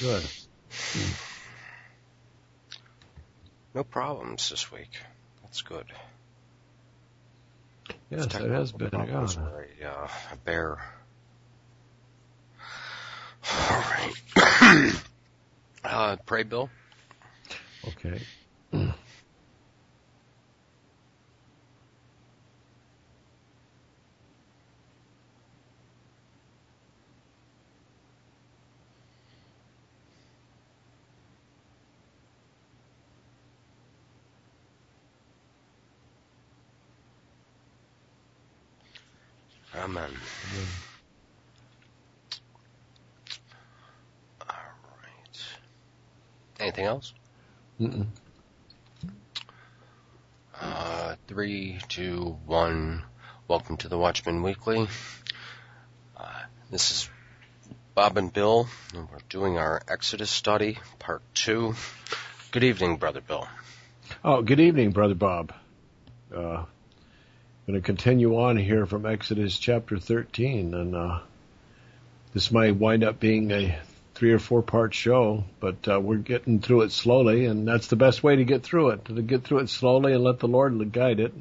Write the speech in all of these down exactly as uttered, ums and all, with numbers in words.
Good. No problems this week. That's good. Yes, it has been. Yeah. Were a, uh, a bear. All right. uh, pray, Bill. Okay. Amen. Amen. All right. Anything else? Mm-mm. Uh, three, two, one. Welcome to the Watchman Weekly. Uh, this is Bob and Bill, and we're doing our Exodus study, part two. Good evening, Brother Bill. Oh, good evening, Brother Bob. Uh, going to continue on here from Exodus chapter thirteen, and uh, this might wind up being a three or four part show, but uh, we're getting through it slowly, and that's the best way to get through it, to get through it slowly and let the Lord guide it.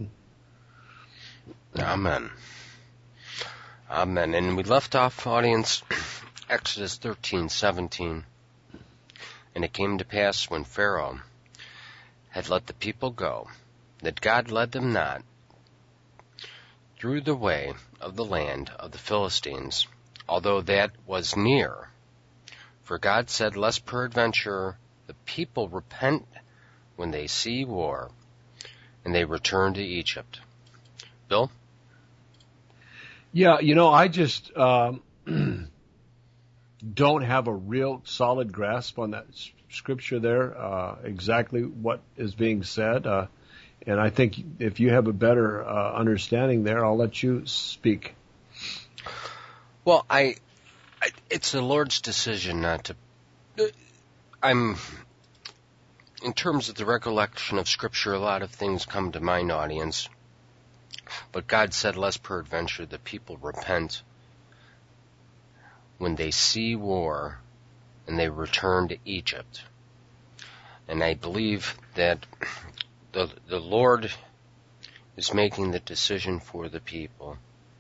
Amen. Amen. And we left off, audience, Exodus thirteen seventeen. And it came to pass when Pharaoh had let the people go, that God led them not through the way of the land of the Philistines, although that was near. For God said, lest peradventure the people repent when they see war, and they return to Egypt. Bill? Yeah, you know, I just um, don't have a real solid grasp on that s- scripture there, uh, exactly what is being said. Uh, and I think if you have a better uh, understanding there, I'll let you speak. Well, I, I it's the Lord's decision not to. I'm, in terms of the recollection of Scripture, a lot of things come to mind, audience. But God said, lest peradventure the people repent when they see war and they return to Egypt. And I believe that the the Lord is making the decision for the people.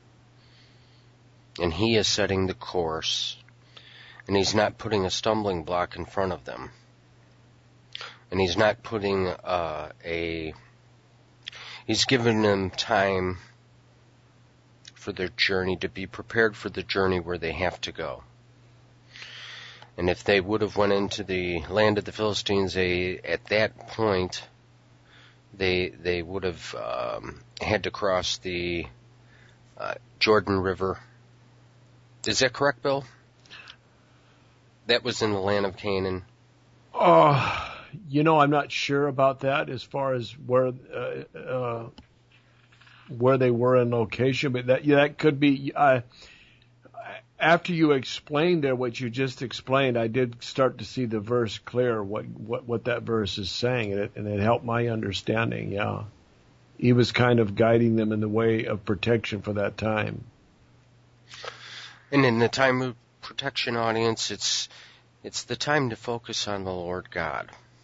And He is setting the course. And He's not putting a stumbling block in front of them. And He's not putting uh, a... He's giving them time for their journey, to be prepared for the journey where they have to go. And if they would have went into the land of the Philistines, they, at that point, they they would have um, had to cross the uh, Jordan River. Is that correct, Bill? That was in the land of Canaan. Oh, you know, I'm not sure about that as far as where uh, uh, where they were in location, but that yeah, that could be. Uh, after you explained there what you just explained, I did start to see the verse clear, what what, what that verse is saying, and it, and it helped my understanding. Yeah, He was kind of guiding them in the way of protection for that time. And in the time of protection, audience, it's it's the time to focus on the Lord God.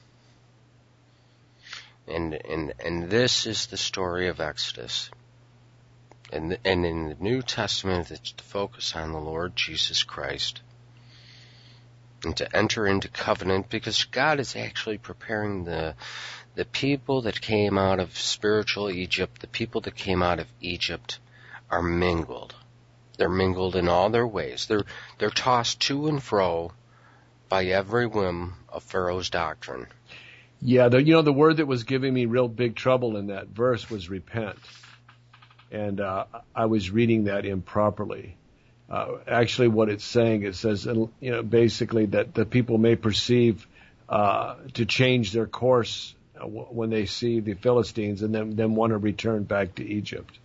And and and this is the story of Exodus. And and in the New Testament, it's to focus on the Lord Jesus Christ and to enter into covenant, because God is actually preparing the the people that came out of spiritual Egypt. The people that came out of Egypt are mingled. They're mingled in all their ways. They're they're tossed to and fro by every whim of Pharaoh's doctrine. Yeah, the, you know, the word that was giving me real big trouble in that verse was repent. And uh, I was reading that improperly. Uh, actually, what it's saying, it says, you know, basically that the people may perceive uh, to change their course when they see the Philistines, and then, then want to return back to Egypt.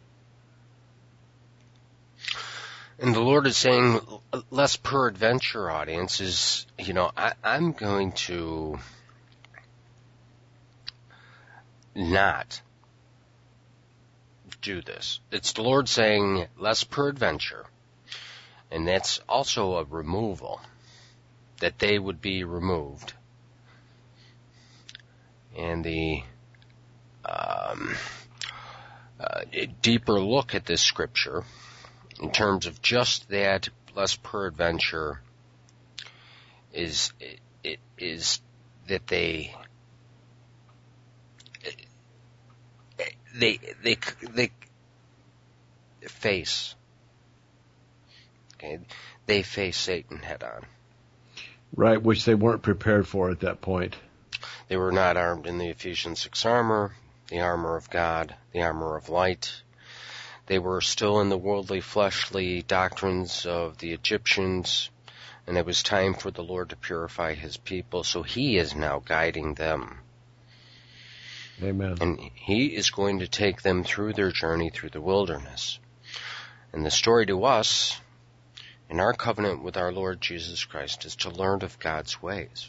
And the Lord is saying, lest peradventure, audience, is, you know, I, I'm going to not do this. It's the Lord saying, lest peradventure. And that's also a removal. that they would be removed. And the um, uh, deeper look at this scripture in terms of just that, less peradventure, is it is that they they they they face okay they face Satan head on. Right, which they weren't prepared for at that point. They were not armed in the Ephesians six armor, the armor of God, the armor of light. They were still in the worldly, fleshly doctrines of the Egyptians, and it was time for the Lord to purify his people, so he is now guiding them. Amen. And he is going to take them through their journey through the wilderness. And the story to us, in our covenant with our Lord Jesus Christ, is to learn of God's ways.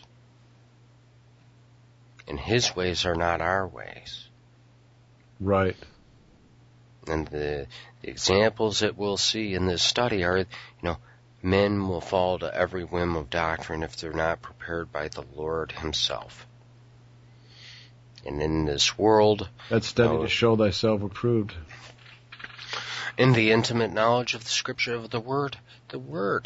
And his ways are not our ways. Right. And the, the examples that we'll see in this study are, you know, men will fall to every whim of doctrine if they're not prepared by the Lord himself. And in this world... That's study uh, to show thyself approved. In the intimate knowledge of the scripture of the Word, the Word.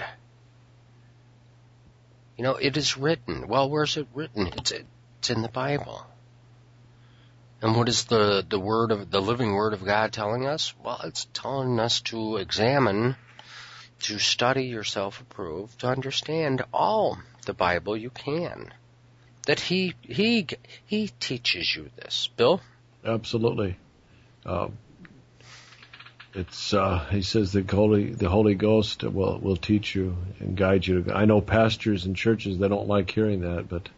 You know, it is written. Well, where's it written? It's, it's in the Bible. And what is the, the word of the living Word of God telling us? Well, it's telling us to examine, to study yourself approved, to understand all the Bible you can. That he he he teaches you this, Bill. Absolutely. Uh, it's uh, he says the Holy the Holy Ghost will will teach you and guide you. I know pastors and churches they don't like hearing that, but.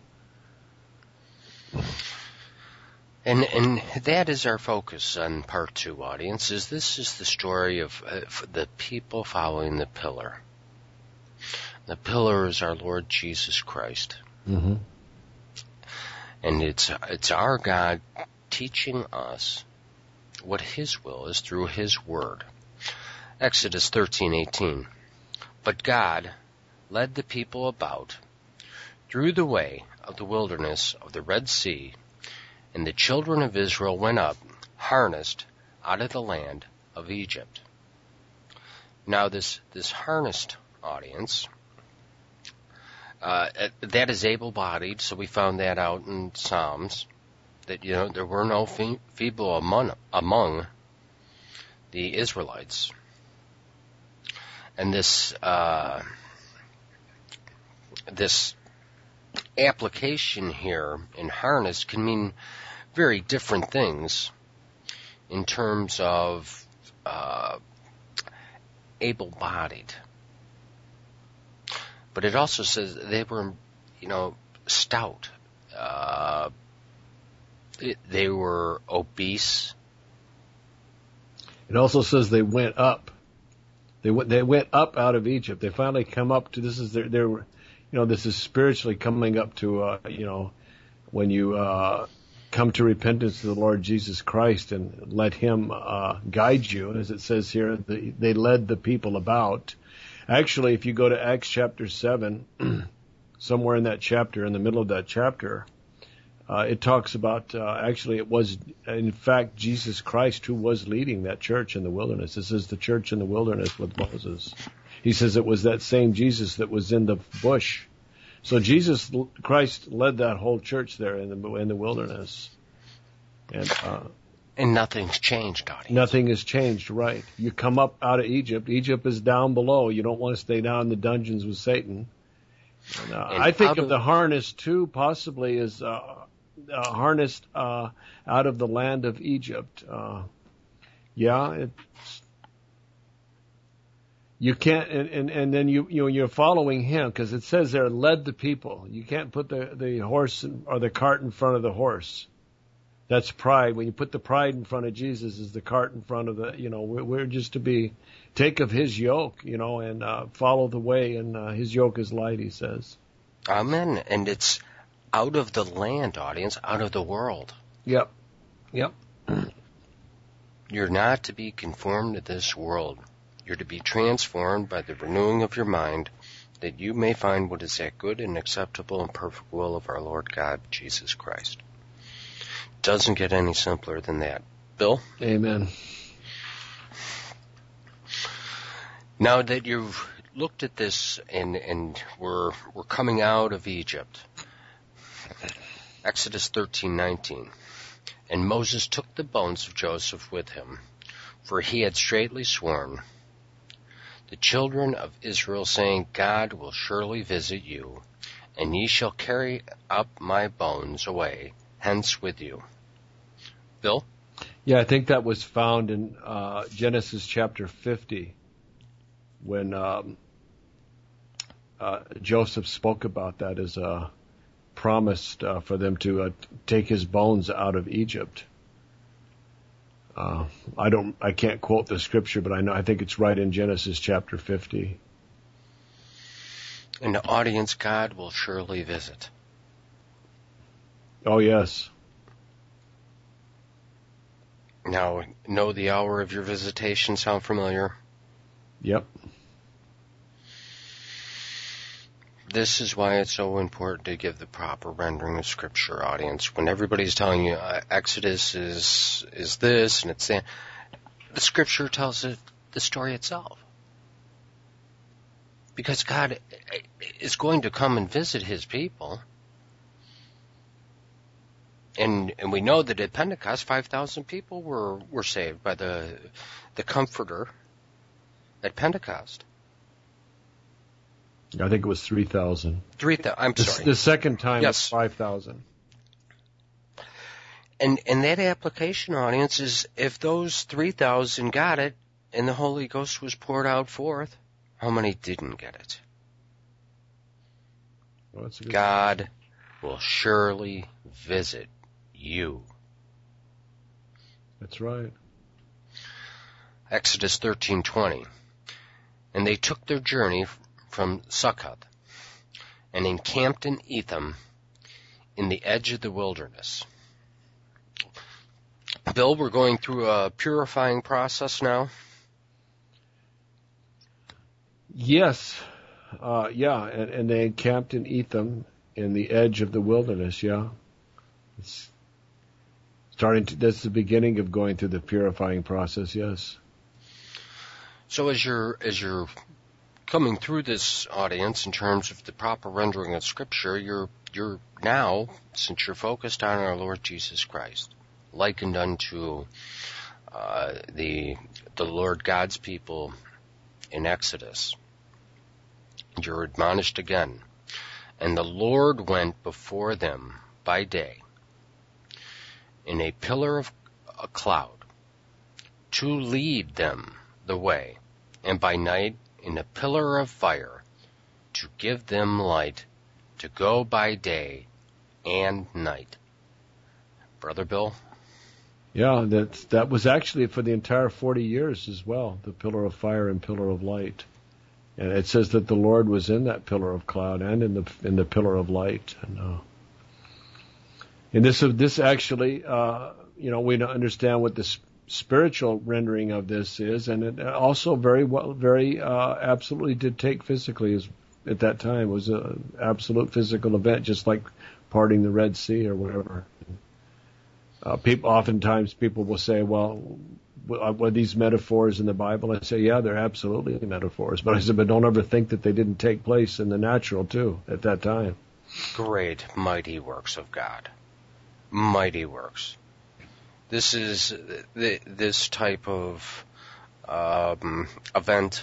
And and that is our focus on part two, audience, is this is the story of uh, the people following the pillar. The pillar is our Lord Jesus Christ. Mm-hmm. And it's it's our God teaching us what his will is through his word. Exodus thirteen eighteen. But God led the people about through the way of the wilderness of the Red Sea, and the children of Israel went up, harnessed, out of the land of Egypt. Now this, this harnessed audience, uh, that is able-bodied, so we found that out in Psalms, that, you know, there were no fe- feeble among, among the Israelites. And this, uh, this application here in harness can mean very different things in terms of uh, able-bodied. But it also says they were, you know, stout. Uh, it, they were obese. It also says they went up. They went. They went up out of Egypt. They finally come up to. This is their. their you know, this is spiritually coming up to. Uh, you know, when you uh, come to repentance to the Lord Jesus Christ and let Him uh, guide you, as it says here, the, they led the people about. Actually, if you go to Acts chapter seven, somewhere in that chapter, in the middle of that chapter, uh, it talks about, uh, actually it was, in fact, Jesus Christ who was leading that church in the wilderness. This is the church in the wilderness with Moses. He says it was that same Jesus that was in the bush. So Jesus Christ led that whole church there in the, in the wilderness. And, uh, And nothing's changed, audience. Nothing has changed, right. You come up out of Egypt. Egypt is down below. You don't want to stay down in the dungeons with Satan. And, uh, And I think of, of the harness, too, possibly as uh, uh, harnessed uh, out of the land of Egypt. Uh, yeah, it's, you can't, and, and, and then you, you know, you're following him, because it says there, led the people. You can't put the, the horse in, or the cart in front of the horse. That's pride. When you put the pride in front of Jesus, is the cart in front of the, you know, we're, we're just to be, take of his yoke, you know, and uh, follow the way, and uh, his yoke is light, he says. Amen. And it's out of the land, audience, out of the world. Yep. Yep. You're not to be conformed to this world. You're to be transformed by the renewing of your mind that you may find what is that good and acceptable and perfect will of our Lord God, Jesus Christ. Doesn't get any simpler than that. Bill? Amen. Now that you've looked at this and, and we're, we're coming out of Egypt, Exodus thirteen nineteen, and Moses took the bones of Joseph with him, for he had straitly sworn, the children of Israel, saying, God will surely visit you, and ye shall carry up my bones away hence with you. Bill? Yeah, I think that was found in uh, Genesis chapter fifty, when um, uh, Joseph spoke about that as a promise uh, for them to uh, take his bones out of Egypt. Uh, I don't, I can't quote the scripture, but I know, I think it's right in Genesis chapter fifty. And the audience, God will surely visit. Oh, yes. Now, know the hour of your visitation sound familiar? Yep. This is why it's so important to give the proper rendering of Scripture, audience. When everybody's telling you uh, Exodus is is this and it's that, the Scripture tells it the story itself. Because God is going to come and visit His people. And and we know that at Pentecost, five thousand people were, were saved by the the Comforter at Pentecost. I think it was three thousand. three thousand, I'm sorry. The, the second time yes. was five thousand. And and that application, audience, is if those three thousand got it and the Holy Ghost was poured out forth, how many didn't get it? Well, that's a good God question. will surely visit you. That's right. Exodus thirteen twenty. And they took their journey from Succoth and encamped in Etham in the edge of the wilderness. Bill, we're going through a purifying process now. Yes. Uh, yeah, and, and they encamped in Etham in the edge of the wilderness, yeah. It's starting to, that's the beginning of going through the purifying process, yes. So as you're, as you're coming through this, audience, in terms of the proper rendering of Scripture, you're, you're now, since you're focused on our Lord Jesus Christ, likened unto uh, the the Lord God's people in Exodus. You're admonished again. And the Lord went before them by day in a pillar of a cloud to lead them the way, and by night in a pillar of fire to give them light to go by day and night. Brother Bill? Yeah, that that was actually for the entire forty years as well, the pillar of fire and pillar of light. And it says that the Lord was in that pillar of cloud and in the in the pillar of light. And, uh, and this this actually, uh, you know, we understand what the spiritual rendering of this is, and it also very well, very uh, absolutely did take physically as at that time. It was an absolute physical event, just like parting the Red Sea or whatever. Uh, people, oftentimes people will say, well, were these metaphors in the Bible? I say, yeah, they're absolutely metaphors. But I said, but don't ever think that they didn't take place in the natural, too, at that time. Great, mighty works of God. Mighty works. This is, th- this type of um, event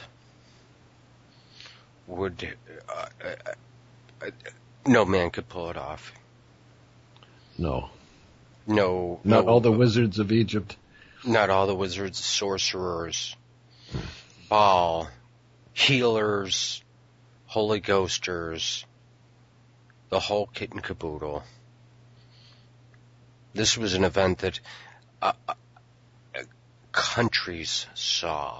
would, uh, uh, uh, no man could pull it off. No. No. Not no, all the wizards of Egypt. Not all the wizards, sorcerers, Baal, healers, Holy Ghosters, the whole kit and caboodle. This was an event that uh, uh, countries saw.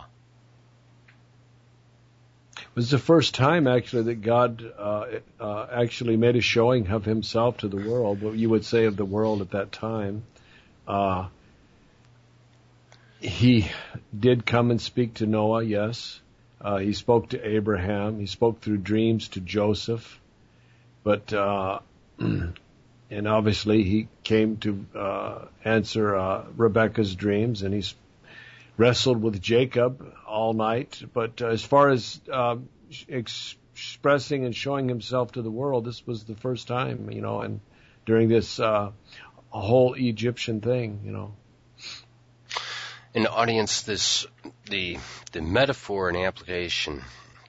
It was the first time, actually, that God uh, uh, actually made a showing of himself to the world, what you would say of the world at that time. Uh, he did come and speak to Noah, yes. Uh, he spoke to Abraham. He spoke through dreams to Joseph. But, uh, and obviously he came to uh, answer uh, Rebekah's dreams, and he's wrestled with Jacob all night. But uh, as far as uh, ex- expressing and showing himself to the world, this was the first time, you know, and during this uh, whole Egyptian thing, you know. In the audience, this the the metaphor and application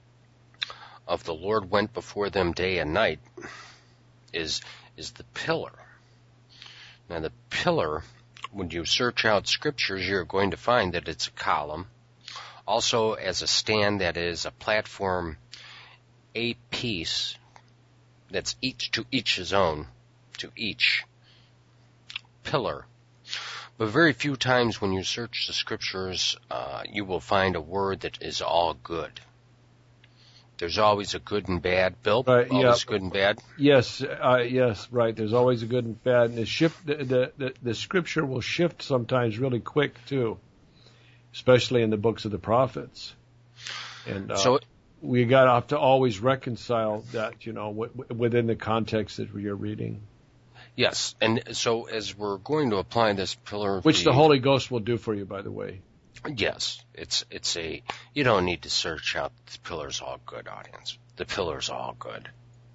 of the Lord went before them day and night is is the pillar. Now the pillar, when you search out scriptures, you're going to find that it's a column. Also as a stand, that is a platform, a piece that's each to each his own, to each pillar. But very few times when you search the scriptures, uh, you will find a word that is all good. There's always a good and bad. Bill, right, always yeah. good and bad? Yes, uh, yes, right. There's always a good and bad. And the, shift, the, the, the, the scripture will shift sometimes really quick, too, especially in the books of the prophets. And uh, so, we got to have to always reconcile that, you know, w- w- within the context that you're reading. Yes, and so as we're going to apply this pillar, which the, the Holy Ghost will do for you, by the way. Yes, it's it's a you don't need to search out the pillar's all good, audience. The pillar's all good,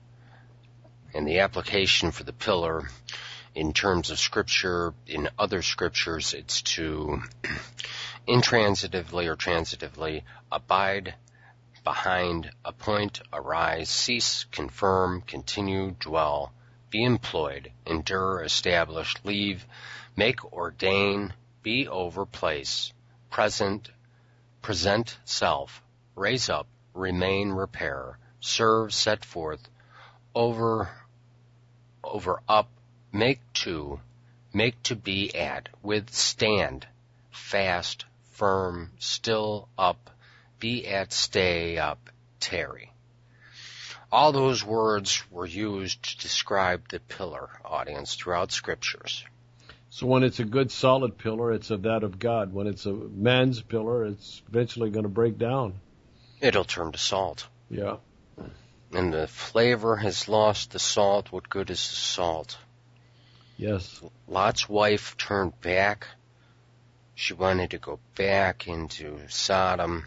and the application for the pillar, in terms of scripture, in other scriptures, it's to intransitively or transitively abide behind, appoint, arise, cease, confirm, continue, dwell. Be employed, endure, establish, leave, make, ordain, be over, place, present, present, self, raise up, remain, repair, serve, set forth, over, over, up, make to, make to be at, withstand, fast, firm, still, up, be at, stay, up, tarry. All those words were used to describe the pillar, audience, throughout scriptures. So when it's a good solid pillar, it's of that of God. When it's a man's pillar, it's eventually going to break down. It'll turn to salt. Yeah. And the flavor has lost the salt. What good is the salt? Yes. Lot's wife turned back. She wanted to go back into Sodom.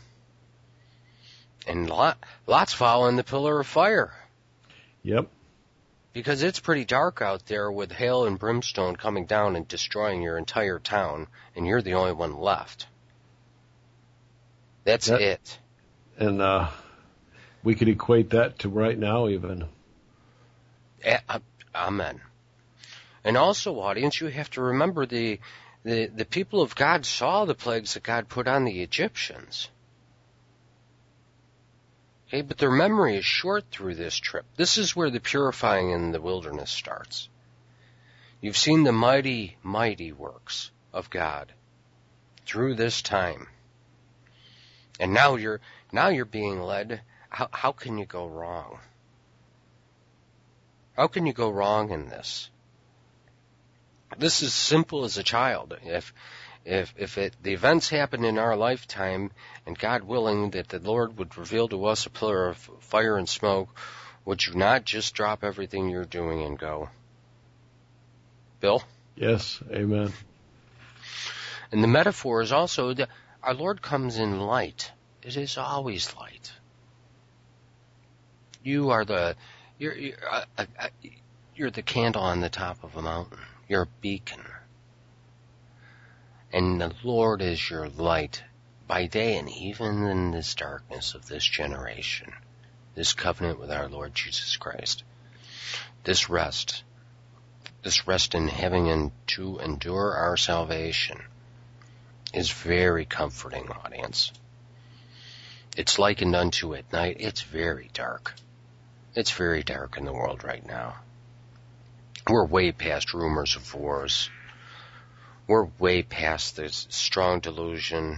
And Lot, Lot's following the pillar of fire. Yep. Because it's pretty dark out there with hail and brimstone coming down and destroying your entire town, and you're the only one left. That's that, it. And uh, we could equate that to right now even. A- Amen. And also, audience, you have to remember the, the, the people of God saw the plagues that God put on the Egyptians. Okay, but their memory is short through this trip. This is where the purifying in the wilderness starts. You've seen the mighty, mighty works of God through this time. And now you're, now you're being led. How, how can you go wrong? How can you go wrong in this? This is simple as a child. If, If if it, the events happen in our lifetime, and God willing that the Lord would reveal to us a pillar of fire and smoke, would you not just drop everything you're doing and go? Bill? Yes, amen. And the metaphor is also that our Lord comes in light. It is always light. You are the you're you're, uh, uh, you're the candle on the top of a mountain. You're a beacon. And the Lord is your light by day and even in this darkness of this generation, this covenant with our Lord Jesus Christ, this rest, this rest in having and to endure our salvation is very comforting, audience. It's likened unto at night. It's very dark. It's very dark in the world right now. We're way past rumors of wars. We're way past this strong delusion.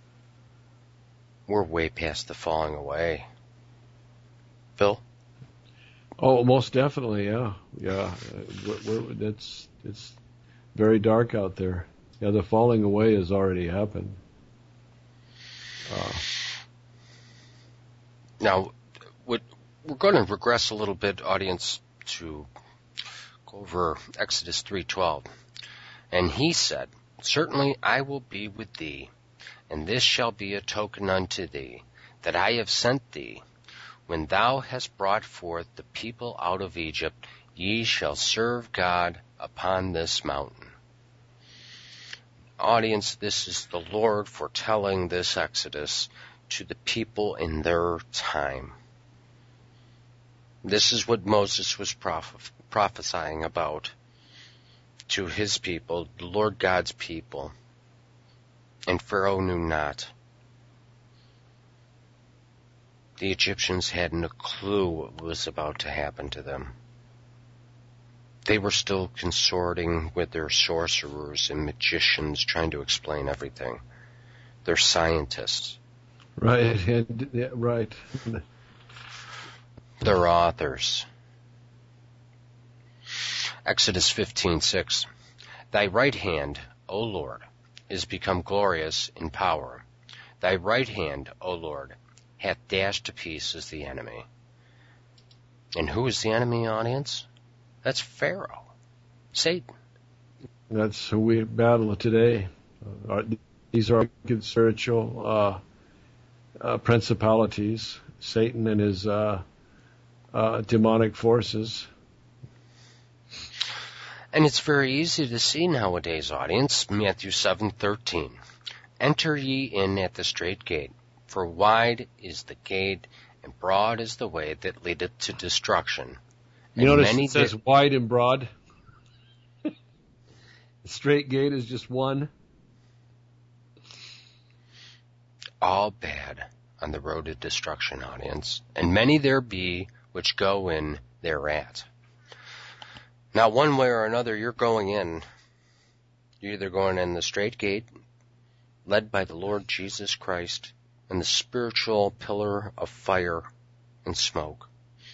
We're way past the falling away. Phil? Oh, most definitely, yeah, yeah. We're, we're, it's it's very dark out there. Yeah, the falling away has already happened. Uh, Now, what, we're going to regress a little bit, audience, to go over Exodus three twelve. And he said, Certainly I will be with thee, and this shall be a token unto thee, that I have sent thee. When thou hast brought forth the people out of Egypt, ye shall serve God upon this mountain. Audience, this is the Lord foretelling this Exodus to the people in their time. This is what Moses was proph- prophesying about to his people, the Lord God's people. And Pharaoh knew not. The Egyptians hadn't a clue what was about to happen to them. They were still consorting with their sorcerers and magicians trying to explain everything. They're scientists. Right, yeah, right. They're authors. Exodus fifteen six. Thy right hand, O Lord, is become glorious in power. Thy right hand, O Lord, hath dashed to pieces the enemy. And who is the enemy, audience? That's Pharaoh, Satan. That's who we battle today. Uh, these are good spiritual uh, uh, principalities, Satan and his uh, uh, demonic forces. And it's very easy to see nowadays, audience. Matthew seven thirteen. Enter ye in at the strait gate, for wide is the gate, and broad is the way that leadeth to destruction. You notice it says di- wide and broad. The straight gate is just one. All bad on the road to destruction, audience, and many there be which go in thereat. Now, one way or another, you're going in. You're either going in the straight gate, led by the Lord Jesus Christ, and the spiritual pillar of fire and smoke,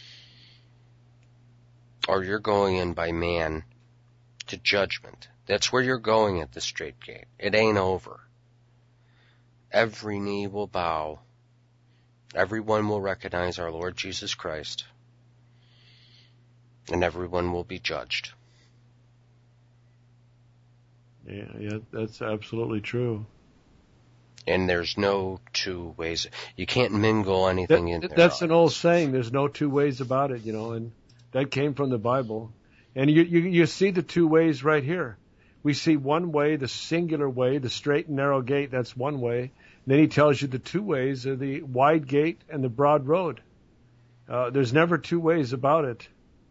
or you're going in by man to judgment. That's where you're going at the straight gate. It ain't over. Every knee will bow. Everyone will recognize our Lord Jesus Christ. And everyone will be judged. Yeah, yeah, that's absolutely true. And there's no two ways. You can't mingle anything that, in there. That's an old saying. There's no two ways about it, you know, and that came from the Bible. And you, you, you see the two ways right here. We see one way, the singular way, the straight and narrow gate, that's one way. And then he tells you the two ways are the wide gate and the broad road. Uh, there's never two ways about it.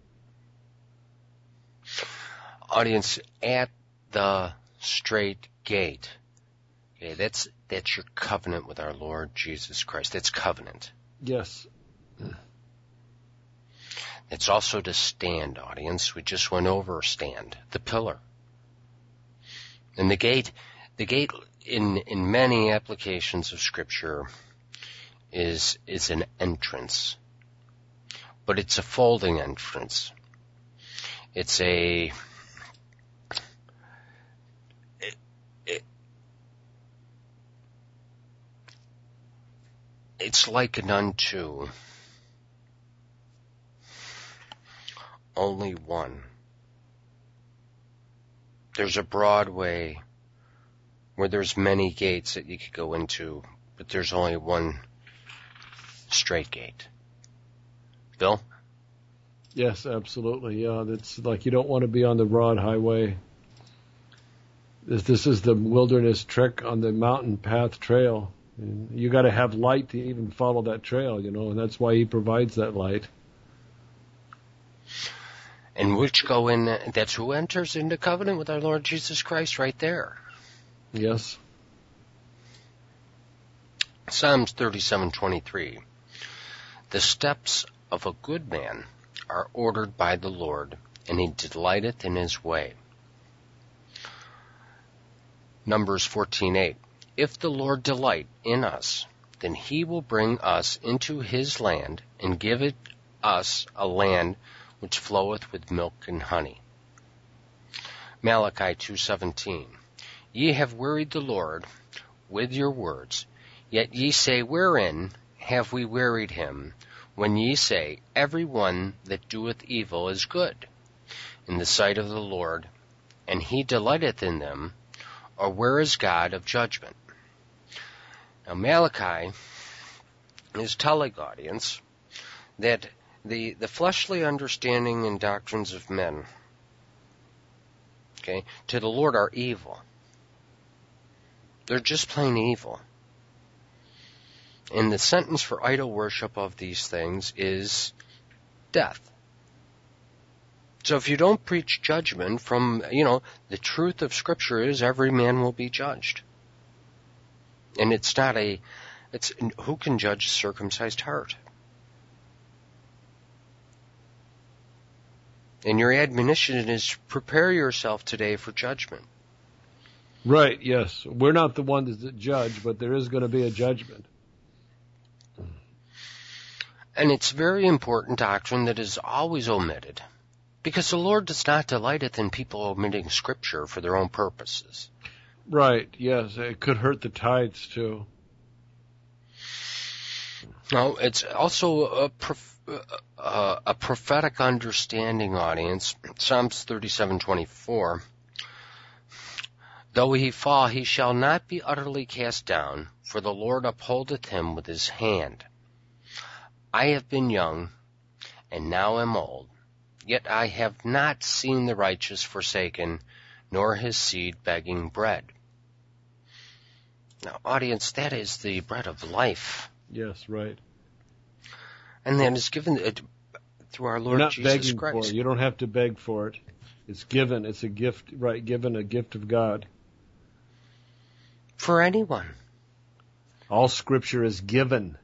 Audience, at the straight gate. Okay, that's that's your covenant with our Lord Jesus Christ. That's covenant. Yes. It's also to stand, audience. We just went over stand, the pillar. And the gate, the gate in in many applications of Scripture is is an entrance. But it's a folding entrance. It's a it, it, it's likened unto only one. There's a broad way where there's many gates that you could go into, but there's only one straight gate. Bill? Yes, absolutely. Yeah, that's like you don't want to be on the broad highway. This, this is the wilderness trek on the mountain path trail. And you got to have light to even follow that trail, you know, and that's why he provides that light. And which go in, that's who enters into covenant with our Lord Jesus Christ right there. Yes. Psalms thirty-seven twenty-three. The steps of a good man are ordered by the Lord, and he delighteth in his way. Numbers fourteen eight. If the Lord delight in us, then he will bring us into his land, and give it us a land which floweth with milk and honey. Malachi two seventeen. Ye have wearied the Lord with your words, yet ye say, Wherein have we wearied him, when ye say, Every one that doeth evil is good in the sight of the Lord, and he delighteth in them? Or where is God of judgment? Now Malachi is telling audience that the, the fleshly understanding and doctrines of men, okay, to the Lord are evil. They're just plain evil. And the sentence for idol worship of these things is death. So if you don't preach judgment from, you know, the truth of Scripture is every man will be judged. And it's not a, it's, who can judge a circumcised heart? And your admonition is prepare yourself today for judgment. Right, yes. We're not the ones that judge, but there is going to be a judgment. And it's very important doctrine that is always omitted, because the Lord does not delighteth in people omitting Scripture for their own purposes. Right, yes. It could hurt the tithes, too. No, it's also a, prof- uh, a prophetic understanding, audience. Psalms thirty-seven twenty-four. Though he fall, he shall not be utterly cast down, for the Lord upholdeth him with his hand. I have been young, and now am old, yet I have not seen the righteous forsaken, nor his seed begging bread. Now, audience, that is the bread of life. Yes, right. And that is given uh, through our Lord You're not Jesus begging Christ. For it. You don't have to beg for it. It's given. It's a gift, right? Given, a gift of God. For anyone. All Scripture is given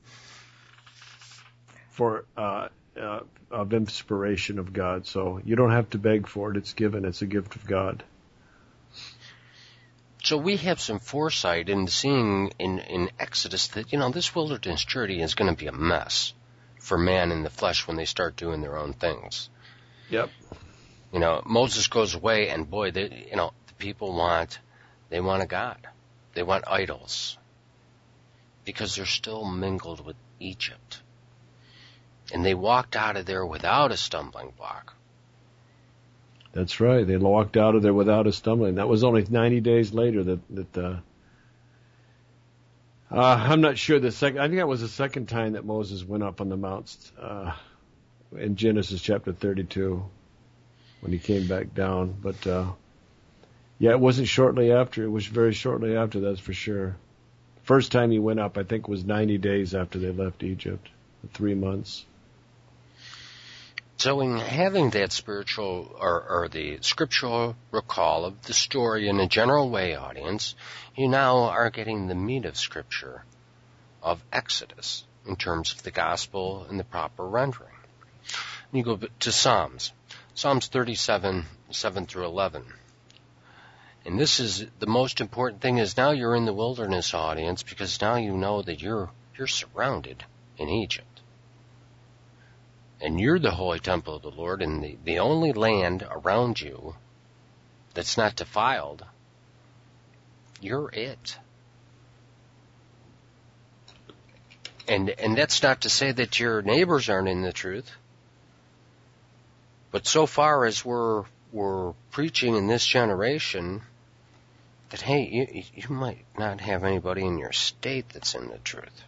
for uh, uh, of inspiration of God. So you don't have to beg for it. It's given. It's a gift of God. So we have some foresight in seeing in, in Exodus that, you know, this wilderness journey is going to be a mess for man in the flesh when they start doing their own things. Yep. You know, Moses goes away, and boy, they, you know, the people want, they want a God. They want idols. Because they're still mingled with Egypt. And they walked out of there without a stumbling block. That's right. They walked out of there without a stumbling. That was only ninety days later that, that, uh, uh, I'm not sure the second, I think that was the second time that Moses went up on the mounts, uh, in Genesis chapter thirty-two, when he came back down. But, uh, yeah, it wasn't shortly after. It was very shortly after, that's for sure. First time he went up, I think, was ninety days after they left Egypt, three months. So in having that spiritual or, or the scriptural recall of the story in a general way, audience, you now are getting the meat of Scripture of Exodus in terms of the gospel and the proper rendering. You go to Psalms, Psalms thirty-seven, seven through eleven. And this is the most important thing is now you're in the wilderness, audience, because now you know that you're you're surrounded in Egypt. And you're the holy temple of the Lord, and the, the only land around you that's not defiled, you're it. And and that's not to say that your neighbors aren't in the truth. But so far as we're we're preaching in this generation, that hey, you, you might not have anybody in your state that's in the truth.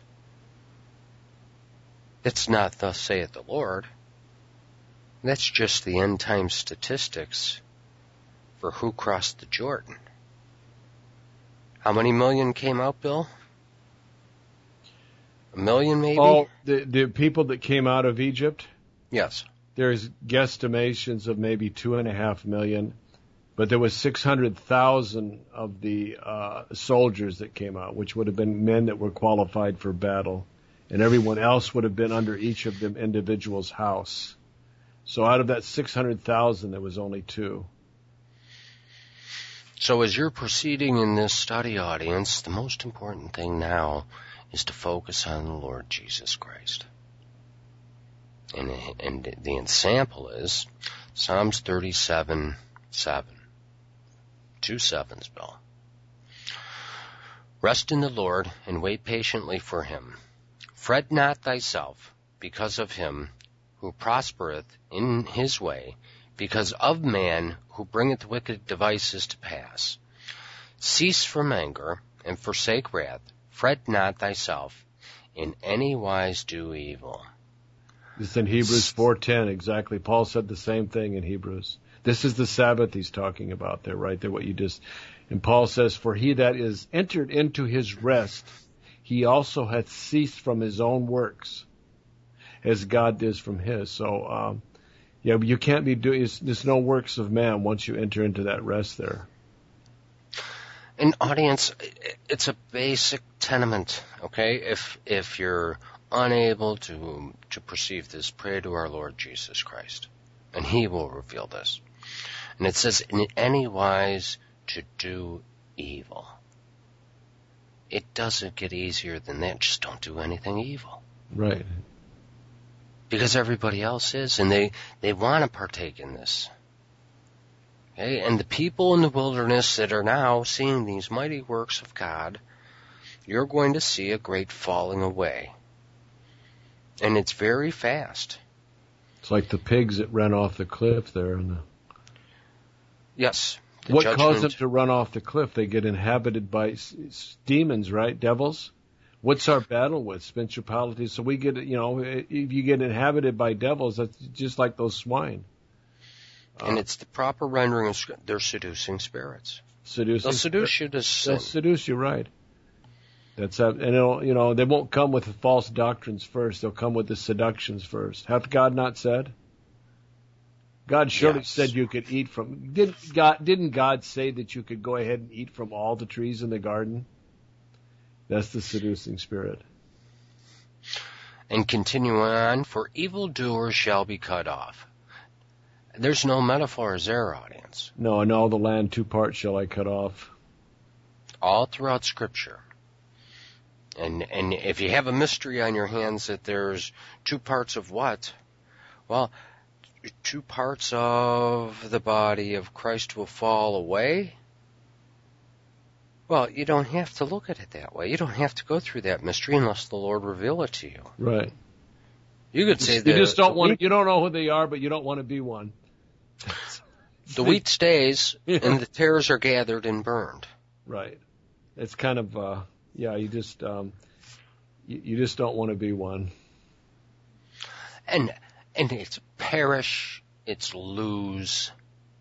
That's not thus saith the Lord. That's just the end time statistics for who crossed the Jordan. How many million came out, Bill? A million, maybe? Oh, the, the people that came out of Egypt? Yes. There's guesstimations of maybe two and a half million, but there was six hundred thousand of the uh, soldiers that came out, which would have been men that were qualified for battle. And everyone else would have been under each of them individual's house. So out of that six hundred thousand, there was only two. So as you're proceeding in this study, audience, the most important thing now is to focus on the Lord Jesus Christ. And, and the example is Psalms thirty-seven, seven. Two sevens, Bill. Rest in the Lord and wait patiently for him. Fret not thyself because of him who prospereth in his way, because of man who bringeth wicked devices to pass. Cease from anger, and forsake wrath. Fret not thyself, in any wise do evil. This is in Hebrews four ten, exactly. Paul said the same thing in Hebrews. This is the Sabbath he's talking about there, right there, what you just... And Paul says, for he that is entered into his rest, he also hath ceased from his own works, as God is from his. So, um, yeah, you can't be doing, there's no works of man once you enter into that rest there. And audience, it's a basic tenement, okay? If, if you're unable to, to perceive this, pray to our Lord Jesus Christ, and he will reveal this. And it says, in any wise to do evil. It doesn't get easier than that. Just don't do anything evil. Right. Because everybody else is, and they, they want to partake in this. Okay? And the people in the wilderness that are now seeing these mighty works of God, you're going to see a great falling away. And it's very fast. It's like the pigs that ran off the cliff there. In the... Yes. What judgment. caused them to run off the cliff? They get inhabited by s- s- demons, right? Devils. What's our battle with? Principalities. So we get, you know, if you get inhabited by devils, that's just like those swine. And Uh, it's the proper rendering of, they're seducing spirits. Seducing. They'll seduce you to sin. They'll seduce you, right? That's uh, and it'll, you know, they won't come with the false doctrines first. They'll come with the seductions first. Hath God not said? God surely Yes. said you could eat from. Did God? Didn't God say that you could go ahead and eat from all the trees in the garden? That's the seducing spirit. And continue on, for evildoers shall be cut off. There's no metaphors there, audience. No, and all the land two parts shall I cut off. All throughout Scripture. And and if you have a mystery on your hands that there's two parts of what, well, two parts of the body of Christ will fall away. Well, you don't have to look at it that way. You don't have to go through that mystery unless the Lord reveal it to you. Right. You could say You that just don't the want. wheat, To, you don't know who they are, but you don't want to be one. the wheat stays, Yeah. and the tares are gathered and burned. Right. It's kind of. Uh, yeah. You just. Um, you, you just don't want to be one. And and it's perish, it's lose,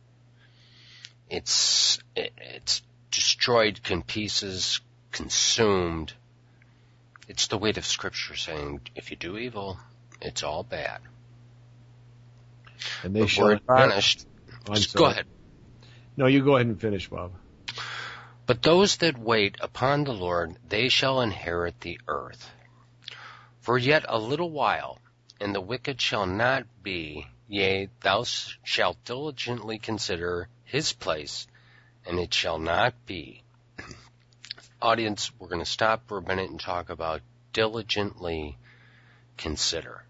it's it, it's destroyed in pieces, consumed. It's the weight of Scripture saying, if you do evil, it's all bad. And they But shall we're inherit- admonished. I'm Just sorry. go ahead. No, you go ahead and finish, Bob. But those that wait upon the Lord, they shall inherit the earth. For yet a little while, and the wicked shall not be, yea, thou shalt diligently consider his place, and it shall not be. Audience, we're going to stop for a minute and talk about diligently consider.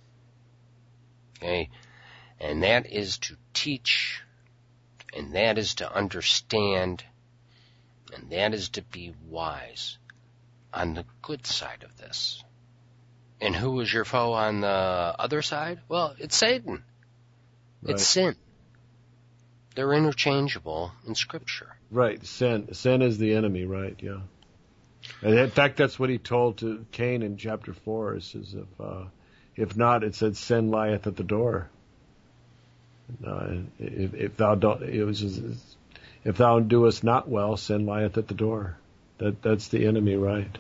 Okay? And that is to teach, and that is to understand, and that is to be wise on the good side of this. And who is your foe on the other side? Well, it's Satan. Right. It's sin. They're interchangeable in Scripture. Right. Sin. Sin is the enemy. Right. Yeah. And in fact, that's what he told to Cain in chapter four. It says, if uh, if not, it said, sin lieth at the door. Uh, if, if thou don't, it was just, if thou doest not well, sin lieth at the door. That that's the enemy. Right.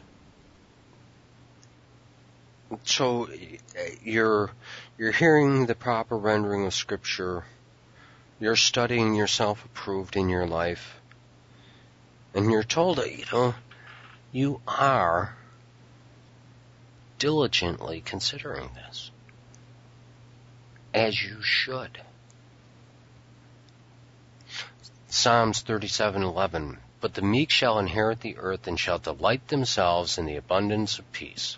So you're you're hearing the proper rendering of Scripture. You're studying yourself approved in your life, and you're told that, you know, you are diligently considering this, as you should. Psalms thirty-seven eleven. But the meek shall inherit the earth and shall delight themselves in the abundance of peace.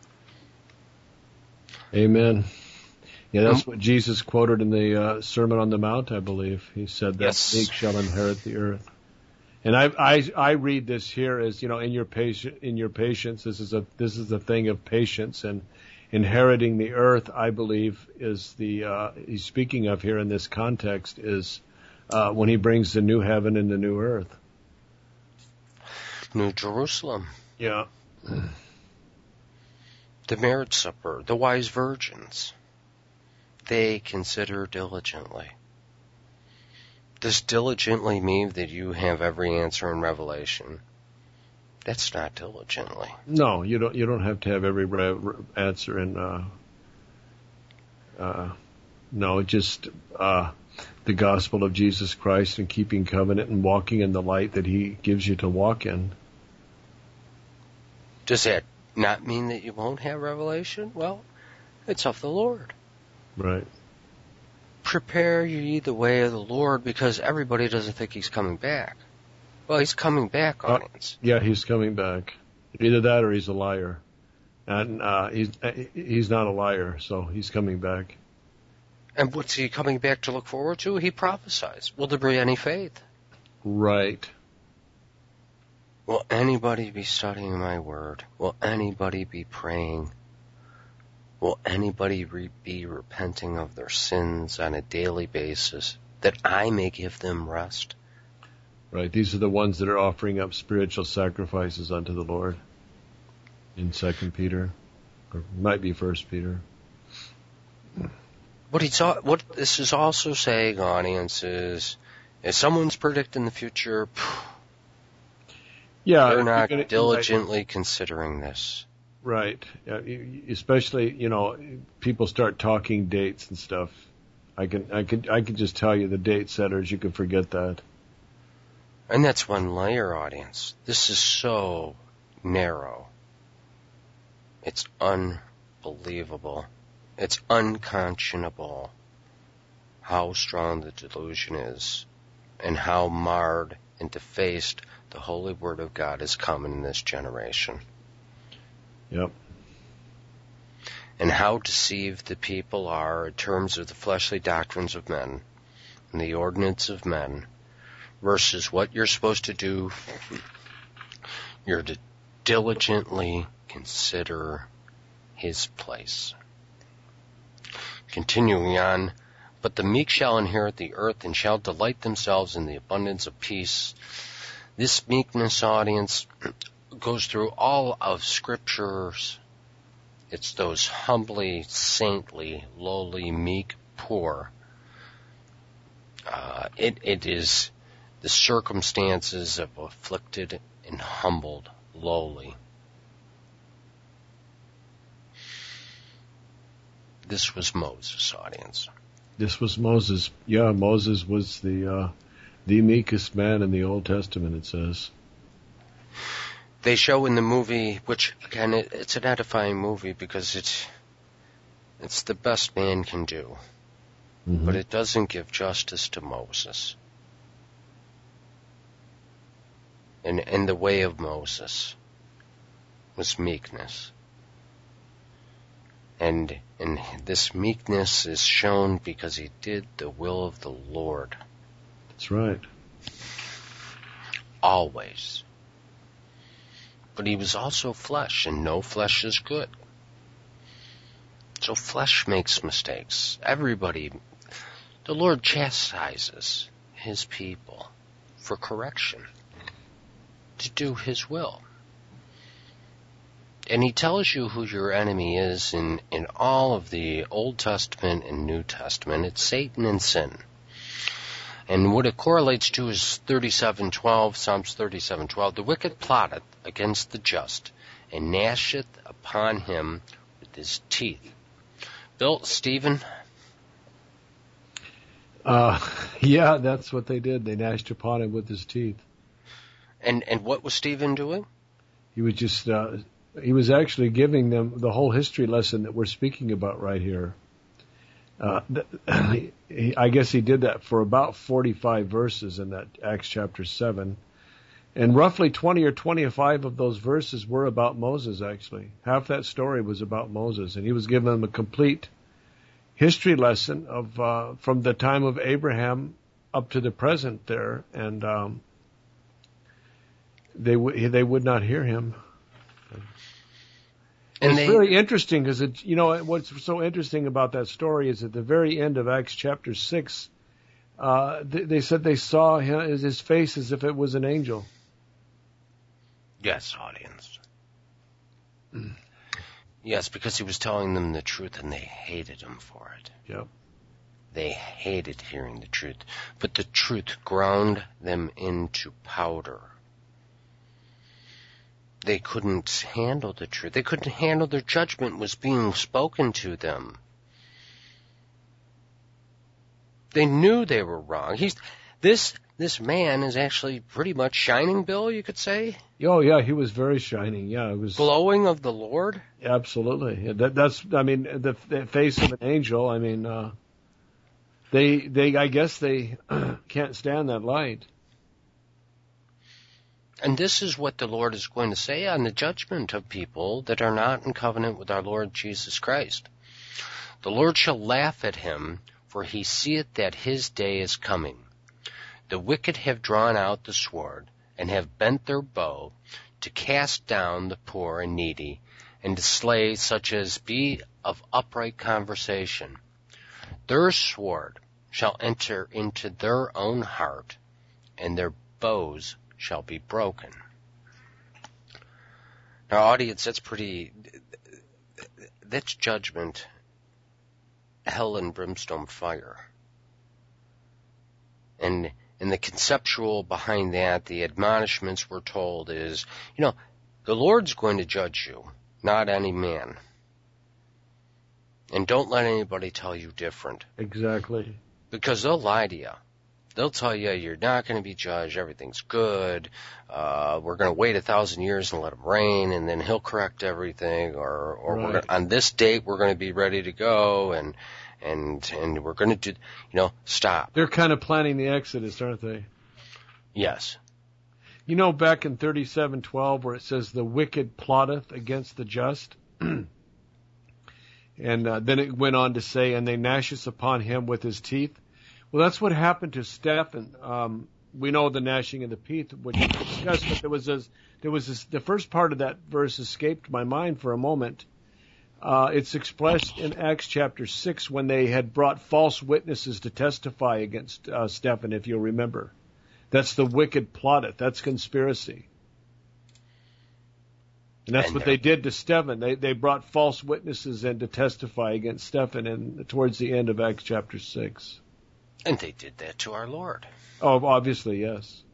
Amen. Yeah, that's what Jesus quoted in the uh, Sermon on the Mount, I believe. He said that Yes. meek shall inherit the earth. And I, I, I read this here as, you know, in your patient, in your patience, this is a, this is a thing of patience, and inheriting the earth, I believe, is the, uh, he's speaking of here in this context is, uh, when he brings the new heaven and the new earth. New Jerusalem. Yeah. The marriage supper, the wise virgins. They consider diligently. Does diligently mean that you have every answer in Revelation? That's not diligently. No, you don't. You don't have to have every re- re- answer in. Uh, uh, no, just uh, the gospel of Jesus Christ and keeping covenant and walking in the light that He gives you to walk in. Does that not mean that you won't have revelation? Well, it's of the Lord. Right. Prepare ye the way of the Lord, because everybody doesn't think He's coming back. Well, He's coming back, audience. Uh, yeah, He's coming back. Either that or He's a liar. And uh, he's he's not a liar, so He's coming back. And what's He coming back to look forward to? He prophesies. Will there be any faith? Right. Will anybody be studying my word? Will anybody be praying? Will anybody re- be repenting of their sins on a daily basis, that I may give them rest? Right. These are the ones that are offering up spiritual sacrifices unto the Lord. In Second Peter, or might be First Peter. What he's what this is also saying, audience, is if someone's predicting the future, yeah, they're not gonna, diligently right. considering this. Right. Yeah, especially, you know, people start talking dates and stuff. I can, I can, I can just tell you the date setters. You can forget that. And that's one layer, audience. This is so narrow. It's unbelievable. It's unconscionable how strong the delusion is and how marred and defaced the holy word of God has come in this generation. Yep. And how deceived the people are in terms of the fleshly doctrines of men and the ordinance of men versus what you're supposed to do. You're to diligently consider His place. Continuing on, but the meek shall inherit the earth and shall delight themselves in the abundance of peace. This meekness, audience, goes through all of Scriptures. It's those humbly, saintly, lowly, meek, poor. Uh, it, it is the circumstances of afflicted and humbled, lowly. This was Moses, audience. This was Moses. Yeah, Moses was the uh, the meekest man in the Old Testament, it says. They show in the movie, which, again, it, it's an edifying movie because it's, it's the best man can do. Mm-hmm. But it doesn't give justice to Moses. And, and the way of Moses was meekness. And, and this meekness is shown because he did the will of the Lord. That's right. Always. But he was also flesh, and no flesh is good. So flesh makes mistakes. Everybody, the Lord chastises His people for correction, to do His will. And He tells you who your enemy is in, in all of the Old Testament and New Testament. It's Satan and sin. And what it correlates to is thirty-seven twelve, Psalms thirty-seven twelve. The wicked plotteth against the just, and gnasheth upon him with his teeth. Bill, Stephen? Uh, yeah, that's what they did. They gnashed upon him with his teeth. And and what was Stephen doing? He was just, uh, he was actually giving them the whole history lesson that we're speaking about right here. Uh, he, I guess he did that for about forty-five verses in that Acts chapter seven. And roughly twenty or twenty-five of those verses were about Moses, actually. Half that story was about Moses. And he was giving them a complete history lesson of, uh, from the time of Abraham up to the present there. And, um, they w- they would not hear him. And it's they, really interesting because it, you know, what's so interesting about that story is at the very end of Acts chapter six, uh, they, they said they saw him, his face as if it was an angel. Yes, audience. Mm. Yes, because he was telling them the truth and they hated him for it. Yep. They hated hearing the truth, but the truth ground them into powder. They couldn't handle the truth. They couldn't handle their judgment was being spoken to them. They knew they were wrong. He's this this man is actually pretty much shining, Bill, you could say. Oh yeah, he was very shining. Yeah, it was glowing of the Lord. Absolutely. Yeah, that, that's I mean the, the face of an angel. I mean, uh, they they I guess they can't stand that light. And this is what the Lord is going to say on the judgment of people that are not in covenant with our Lord Jesus Christ. The Lord shall laugh at him, for he seeth that his day is coming. The wicked have drawn out the sword, and have bent their bow, to cast down the poor and needy, and to slay such as be of upright conversation. Their sword shall enter into their own heart, and their bows shall be broken. Now, audience, that's pretty, that's judgment, hell and brimstone fire. And, and the conceptual behind that, the admonishments we're told is, you know, the Lord's going to judge you, not any man. And don't let anybody tell you different. Exactly. Because they'll lie to you. They'll tell you you're not going to be judged, everything's good, uh, we're going to wait a thousand years and let him reign, and then he'll correct everything, or, or right. we're gonna, on this date we're going to be ready to go, and, and, and we're going to do, you know, stop. They're kind of planning the Exodus, aren't they? Yes. You know, back in thirty-seven twelve where it says the wicked plotteth against the just, and uh, then it went on to say, and they gnasheth upon him with his teeth. Well, that's what happened to Stephen. Um, we know the gnashing of the teeth, which we discussed, but there was this, there was this, the first part of that verse escaped my mind for a moment. Uh, it's expressed in Acts chapter six when they had brought false witnesses to testify against uh, Stephen, if you'll remember. That's the wicked plotteth. That's conspiracy. And that's and what they did to Stephen. They they brought false witnesses in to testify against Stephen, and towards the end of Acts chapter six. And they did that to our Lord. Oh, obviously, yes.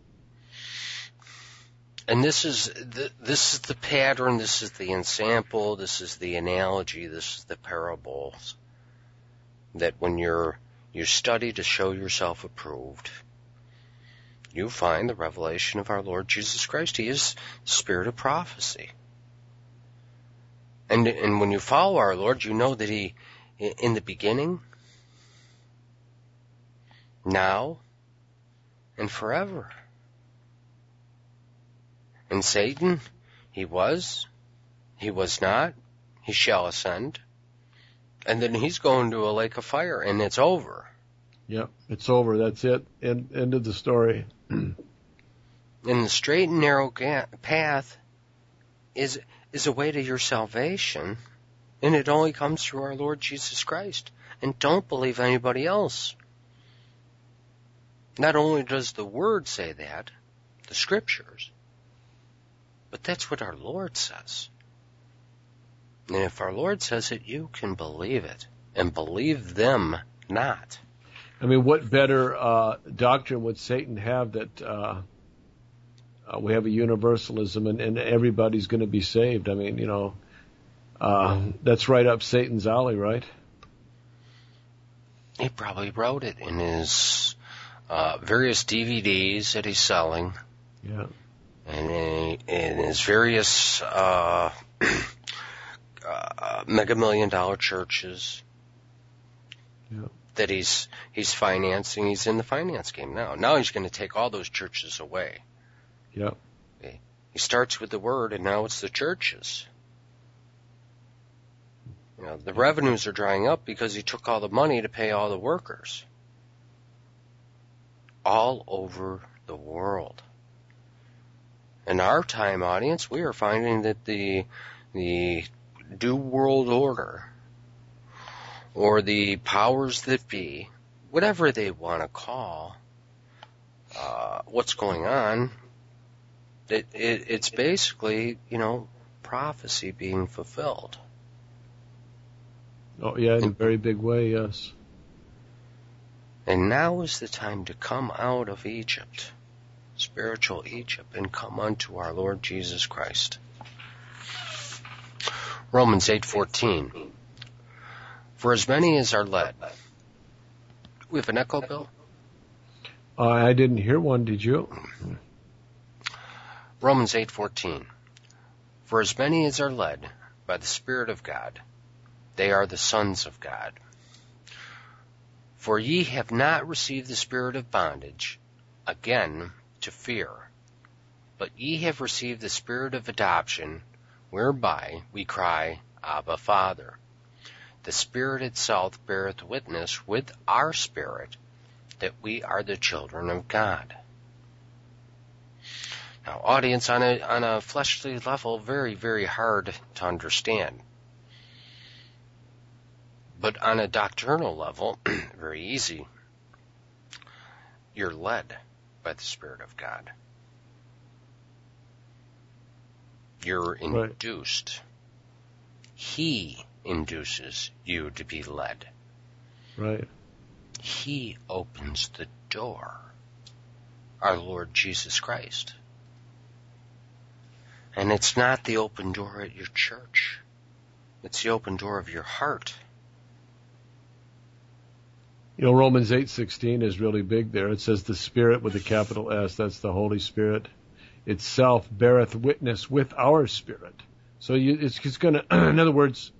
And this is the, this is the pattern, this is the ensample, this is the analogy, this is the parables. That when you're you study to show yourself approved, you find the revelation of our Lord Jesus Christ. He is the spirit of prophecy. And and when you follow our Lord, you know that he, in the beginning, now, and forever. And Satan, he was, he was not, he shall ascend. And then he's going to a lake of fire, and it's over. Yep, it's over. That's it. End, end of the story. And the straight and narrow ga- path is is a way to your salvation, and it only comes through our Lord Jesus Christ. And don't believe anybody else. Not only does the Word say that, the Scriptures, but that's what our Lord says. And if our Lord says it, you can believe it, and believe them not. I mean, what better uh, doctrine would Satan have that uh, uh, we have a universalism and, and everybody's going to be saved? I mean, you know, uh, that's right up Satan's alley, right? He probably wrote it in his uh, various D V Ds that he's selling. Yeah. And in, in his various uh, uh, mega million dollar churches. Yeah. That he's he's financing. He's in the finance game now. Now he's going to take all those churches away. Yep. Okay. He starts with the Word, and now it's the churches. You know, the revenues are drying up because he took all the money to pay all the workers. All over the world. in our time, audience, we are finding that the the New World Order, or the powers that be, whatever they want to call uh, what's going on, it, it, it's basically, you know, prophecy being fulfilled. Oh, yeah, in and, a very big way, yes. And now is the time to come out of Egypt, spiritual Egypt, and come unto our Lord Jesus Christ. Romans eight fourteen. For as many as are led. We have an echo, Bill? Uh, I didn't hear one, did you? Romans eight fourteen. For as many as are led by the Spirit of God, they are the sons of God. For ye have not received the spirit of bondage, again to fear, but ye have received the spirit of adoption, whereby we cry, Abba, Father. The Spirit itself beareth witness with our spirit that we are the children of God. Now, audience, on a, on a fleshly level, very, very hard to understand. But on a doctrinal level, very easy. You're led by the Spirit of God. You're induced. Right. He induces you to be led. Right. He opens the door. Our Lord Jesus Christ. And it's not the open door at your church. It's the open door of your heart. You know, Romans eight sixteen is really big there. It says the Spirit with a capital S, that's the Holy Spirit, itself beareth witness with our spirit. So you, it's, it's going to, in other words,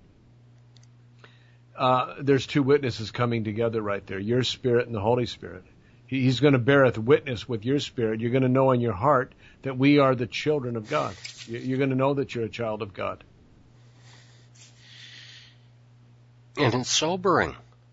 uh, there's two witnesses coming together right there, your spirit and the Holy Spirit. He, he's going to beareth witness with your spirit. You're going to know in your heart that we are the children of God. You're going to know that you're a child of God. And it's sobering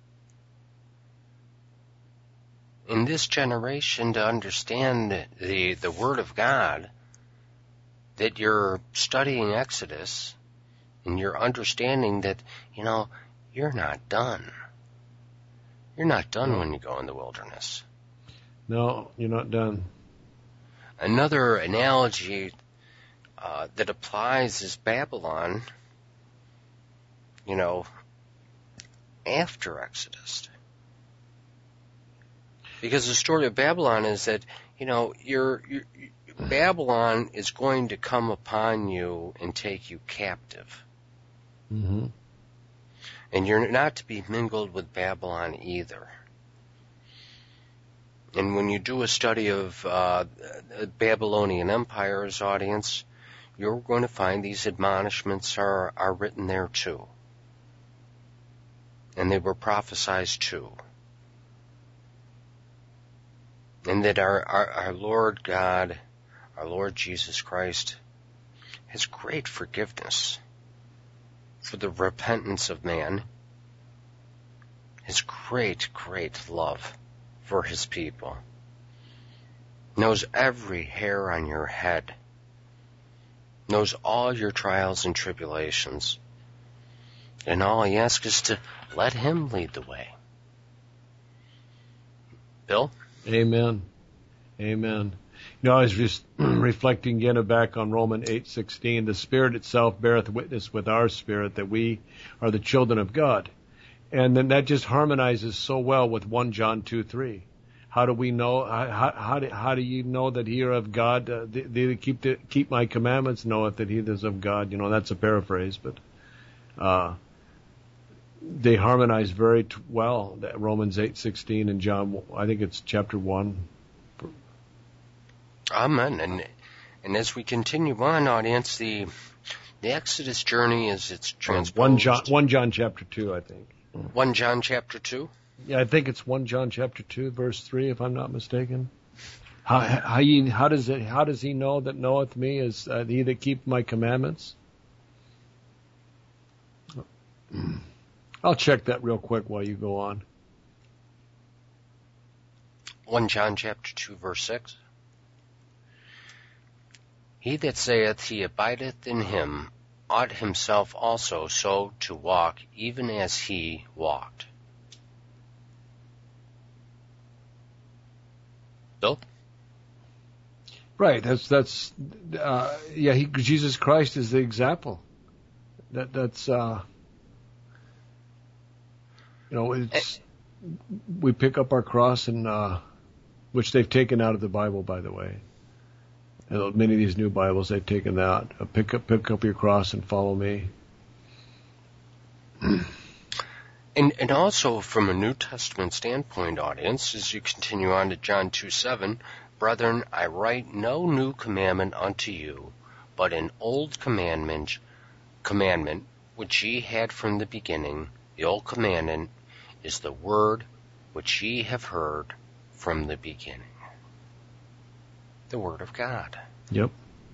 in this generation to understand the, the Word of God, that you're studying Exodus and you're understanding that, you know, you're not done. You're not done no. when you go in the wilderness. No, you're not done. Another analogy uh, that applies is Babylon, you know, after Exodus. Because the story of Babylon is that, you know, you're, you're, Babylon is going to come upon you and take you captive. Mm-hmm. And you're not to be mingled with Babylon either. And when you do a study of uh, the Babylonian Empire's audience, you're going to find these admonishments are, are written there too. And they were prophesied too. And that our, our, our Lord God, our Lord Jesus Christ, has great forgiveness for the repentance of man, his great, great love for his people, knows every hair on your head, knows all your trials and tribulations, and all he asks is to let him lead the way. Bill? Amen. Amen. You know, I was just reflecting again back on Romans eight sixteen. The Spirit itself beareth witness with our spirit that we are the children of God. And then that just harmonizes so well with First John two three. How do we know, how, how, do, how do you know that ye are of God? Uh, they, they keep the, keep my commandments, knoweth that he is of God. You know, that's a paraphrase, but uh, they harmonize very t- well, that Romans eight sixteen and John, I think it's chapter one. Amen. And and as we continue on, audience, the the Exodus journey is it's transposed. One John, one John chapter two, I think. One John chapter two. Yeah, I think it's one John chapter two, verse three, if I'm not mistaken. How how, ye, how does it? How does he know that knoweth me is uh, he that keep my commandments? I'll check that real quick while you go on. One John chapter two, verse six. He that saith he abideth in him ought himself also so to walk, even as he walked. Bill? Right. That's that's uh, yeah. He, Jesus Christ is the example. That that's uh, you know it's we pick up our cross and uh, which they've taken out of the Bible, by the way. And many of these new Bibles they've taken that. Uh, pick up pick up your cross and follow me. And and also from a New Testament standpoint, audience, as you continue on to John two seven, brethren, I write no new commandment unto you, but an old commandment, commandment which ye had from the beginning. The old commandment is the word which ye have heard from the beginning. The word of God. Yep.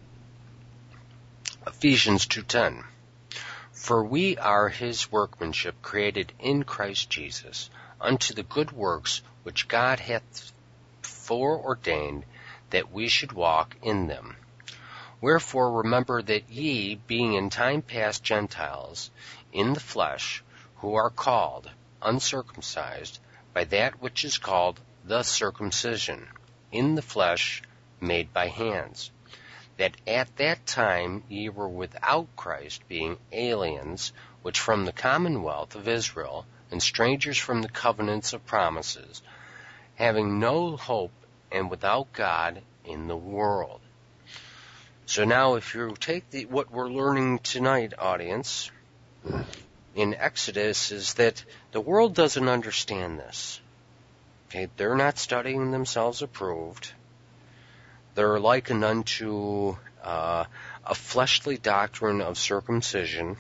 Ephesians two ten. For we are his workmanship, created in Christ Jesus, unto the good works which God hath foreordained that we should walk in them. Wherefore remember that ye, being in time past Gentiles, in the flesh, who are called uncircumcised, by that which is called the circumcision, in the flesh, made by hands, that at that time ye were without Christ, being aliens, which from the commonwealth of Israel, and strangers from the covenants of promises, having no hope and without God in the world. So now if you take the, what we're learning tonight, audience, in Exodus, is that the world doesn't understand this. Okay, they're not studying themselves approved. They're likened unto uh, a fleshly doctrine of circumcision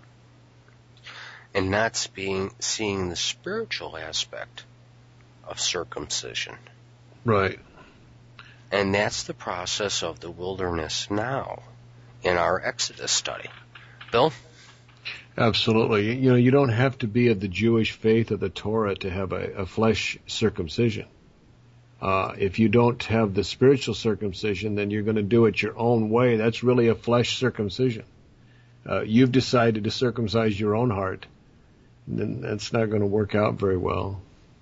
and not being, seeing the spiritual aspect of circumcision. Right. And that's the process of the wilderness now in our Exodus study. Bill? Absolutely. You know, you don't have to be of the Jewish faith of the Torah to have a, a flesh circumcision. Uh, if you don't have the spiritual circumcision, then you're going to do it your own way. That's really a flesh circumcision. Uh, you've decided to circumcise your own heart, and then that's not going to work out very well.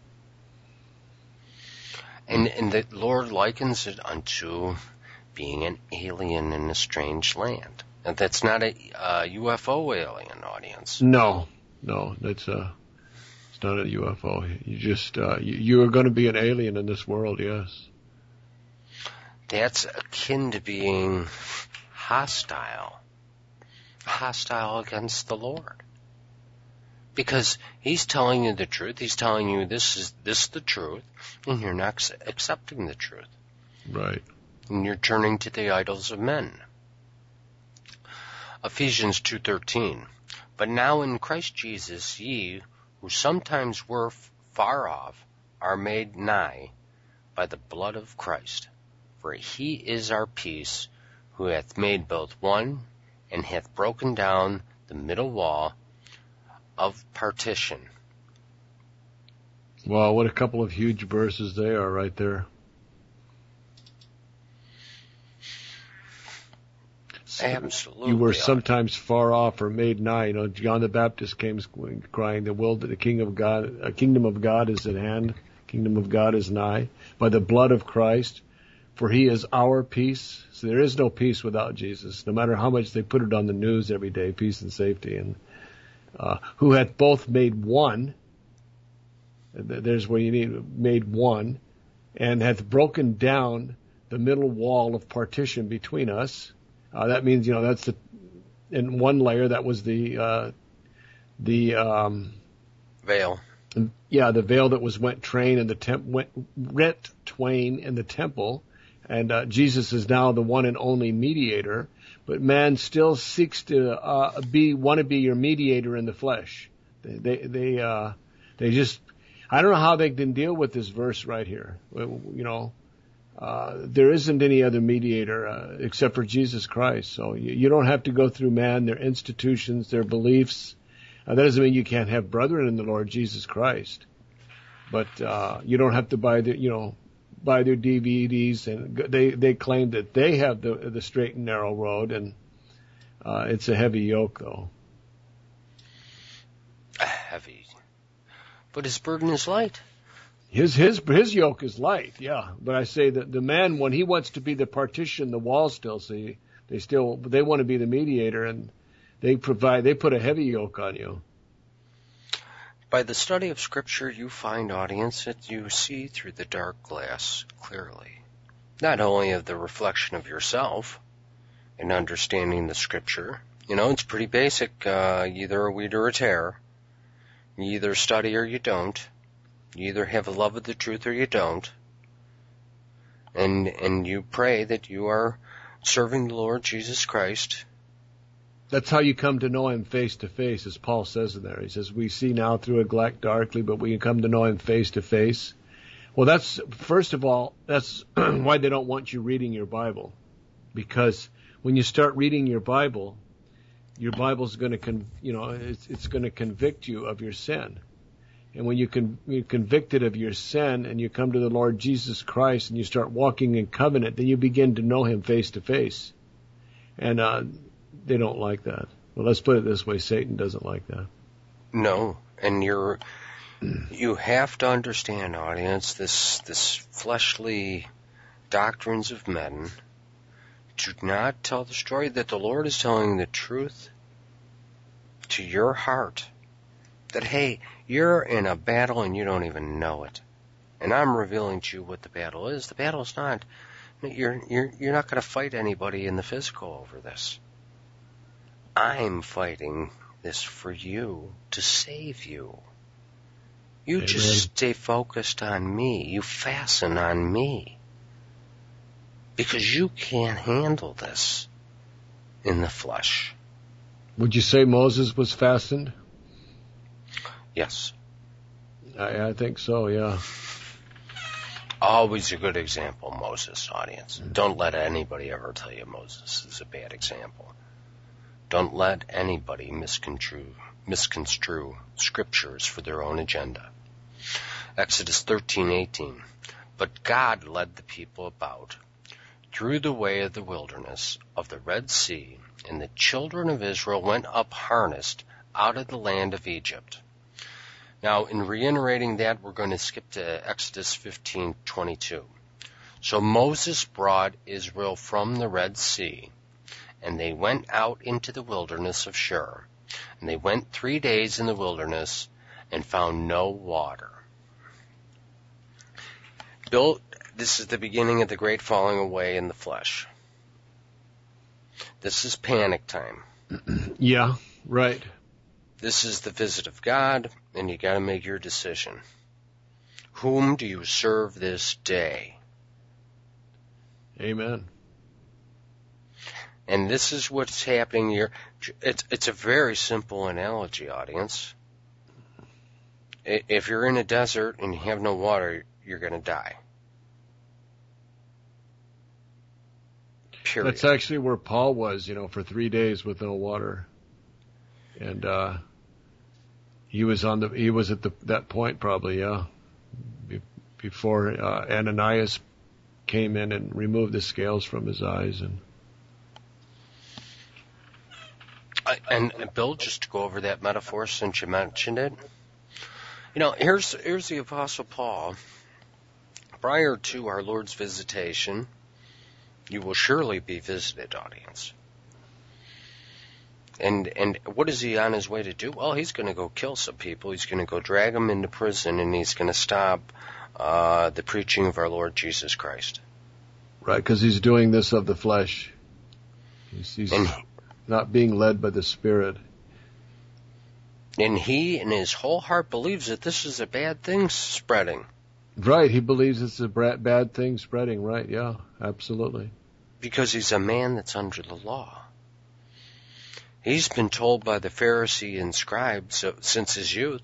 And, and the Lord likens it unto being an alien in a strange land. And that's not a uh, U F O alien, audience. No, no, that's a... It's not a U F O. You just, uh, you, you are going to be an alien in this world, yes. That's akin to being hostile. Hostile against the Lord. Because he's telling you the truth. He's telling you this is this the truth, and you're not accepting the truth. Right. And you're turning to the idols of men. Ephesians two thirteen. But now in Christ Jesus ye, who sometimes were far off, are made nigh by the blood of Christ. For he is our peace, who hath made both one, and hath broken down the middle wall of partition. Wow, what a couple of huge verses they are right there. Absolutely. You were sometimes far off or made nigh. You know, John the Baptist came crying, the world, the king of God, a kingdom of God is at hand. Kingdom of God is nigh. By the blood of Christ, for he is our peace. So there is no peace without Jesus. No matter how much they put it on the news every day, peace and safety. And uh, who hath both made one. There's where you need made one, and hath broken down the middle wall of partition between us. Uh, that means, you know, that's the, in one layer, that was the, uh, the, um, veil. Yeah, the veil that was went train in the temp, went, rent twain in the temple. And, uh, Jesus is now the one and only mediator, but man still seeks to, uh, be, want to be your mediator in the flesh. They, they, they, uh, they just, I don't know how they can deal with this verse right here. You know, Uh, there isn't any other mediator uh, except for Jesus Christ. So you, you don't have to go through man, their institutions, their beliefs. Uh, that doesn't mean you can't have brethren in the Lord Jesus Christ. But uh, you don't have to buy the, you know, buy their D V Ds, and they they claim that they have the the straight and narrow road, and uh, it's a heavy yoke, though. Heavy, but his burden is light. His his his yoke is light, yeah. But I say that the man, when he wants to be the partition, the wall still see they still they want to be the mediator, and they provide they put a heavy yoke on you. By the study of Scripture, you find, audience, that you see through the dark glass clearly, not only of the reflection of yourself in understanding the Scripture. You know, it's pretty basic. Uh, either a wheat or a tare. You either study or you don't. You either have a love of the truth or you don't. And and you pray that you are serving the Lord Jesus Christ. That's how you come to know him face to face, as Paul says in there. He says, we see now through a glass darkly, but we can come to know him face to face. Well, that's, first of all, that's why they don't want you reading your Bible. Because when you start reading your Bible, your Bible's going to, con, you know, it's, it's going to convict you of your sin. And when you can, you're convicted of your sin and you come to the Lord Jesus Christ and you start walking in covenant, then you begin to know him face to face. And uh, they don't like that. Well, let's put it this way. Satan doesn't like that. No. And you're, you have to understand, audience, this, this fleshly doctrines of men do not tell the story that the Lord is telling the truth to your heart. That, hey, you're in a battle and you don't even know it. And I'm revealing to you what the battle is. The battle is not, you're, you're, you're not going to fight anybody in the physical over this. I'm fighting this for you, to save you. You Amen. Just stay focused on me. You fasten on me. Because you can't handle this in the flesh. Would you say Moses was fastened? Yes. I, I think so, yeah. Always a good example, Moses, audience. Don't let anybody ever tell you Moses is a bad example. Don't let anybody misconstrue, misconstrue scriptures for their own agenda. Exodus thirteen eighteen. But God led the people about through the way of the wilderness of the Red Sea, and the children of Israel went up harnessed out of the land of Egypt. Now, in reiterating that, we're going to skip to Exodus fifteen twenty-two. So Moses brought Israel from the Red Sea, and they went out into the wilderness of Shur. And they went three days in the wilderness and found no water. Bill, this is the beginning of the great falling away in the flesh. This is panic time. Yeah, right. This is the visit of God, and you got to make your decision. Whom do you serve this day? Amen. And this is what's happening here. It's, it's a very simple analogy, audience. If you're in a desert and you have no water, you're going to die. Period. That's actually where Paul was, you know, for three days with no water. And uh, he was on the, he was at the, that point probably, yeah, Be, before uh, Ananias came in and removed the scales from his eyes. And I, and, and Bill, just to go over that metaphor since you mentioned it, you know, here's here's the Apostle Paul. Prior to our Lord's visitation, you will surely be visited, audience. And and what is he on his way to do? Well, he's going to go kill some people. He's going to go drag them into prison, and he's going to stop uh, the preaching of our Lord Jesus Christ. Right, because he's doing this of the flesh. He's, he's and, not being led by the Spirit. And he, in his whole heart, believes that this is a bad thing spreading. Right, he believes it's a bad thing spreading. Right, yeah, absolutely. Because he's a man that's under the law. He's been told by the Pharisee and scribes so, since his youth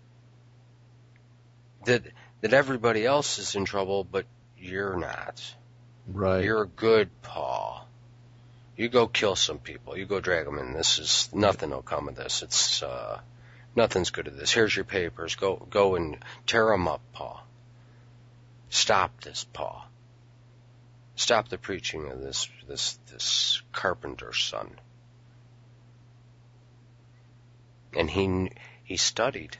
that that everybody else is in trouble, but you're not. Right. You're good, Paul. You go kill some people. You go drag them in. This is nothing will come of this. It's uh, nothing's good of this. Here's your papers. Go go and tear them up, Paul. Stop this, Paul. Stop the preaching of this, this, this carpenter's son. And he, he studied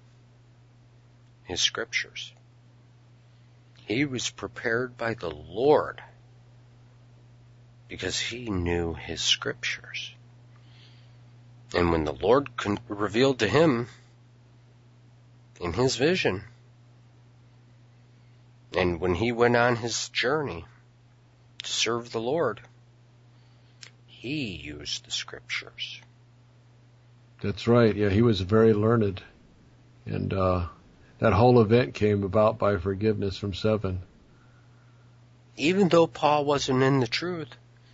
his scriptures. He was prepared by the Lord because he knew his scriptures. And when the Lord con- revealed to him in his vision, and when he went on his journey to serve the Lord, he used the scriptures. That's right. Yeah, he was very learned. And uh, that whole event came about by forgiveness from seven. Even though Paul wasn't in the truth,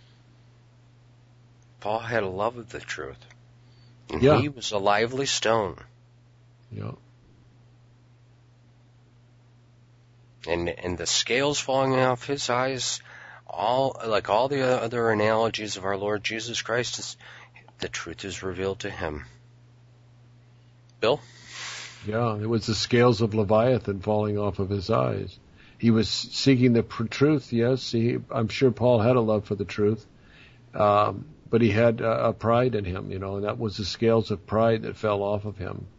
Paul had a love of the truth. And yeah. he was a lively stone. Yeah. And and the scales falling off his eyes, all like all the other analogies of our Lord Jesus Christ, is, the truth is revealed to him. Bill? Yeah, it was the scales of Leviathan falling off of his eyes. He was seeking the pr- truth, yes. He, I'm sure Paul had a love for the truth. Um, but he had uh, a pride in him, you know, and that was the scales of pride that fell off of him.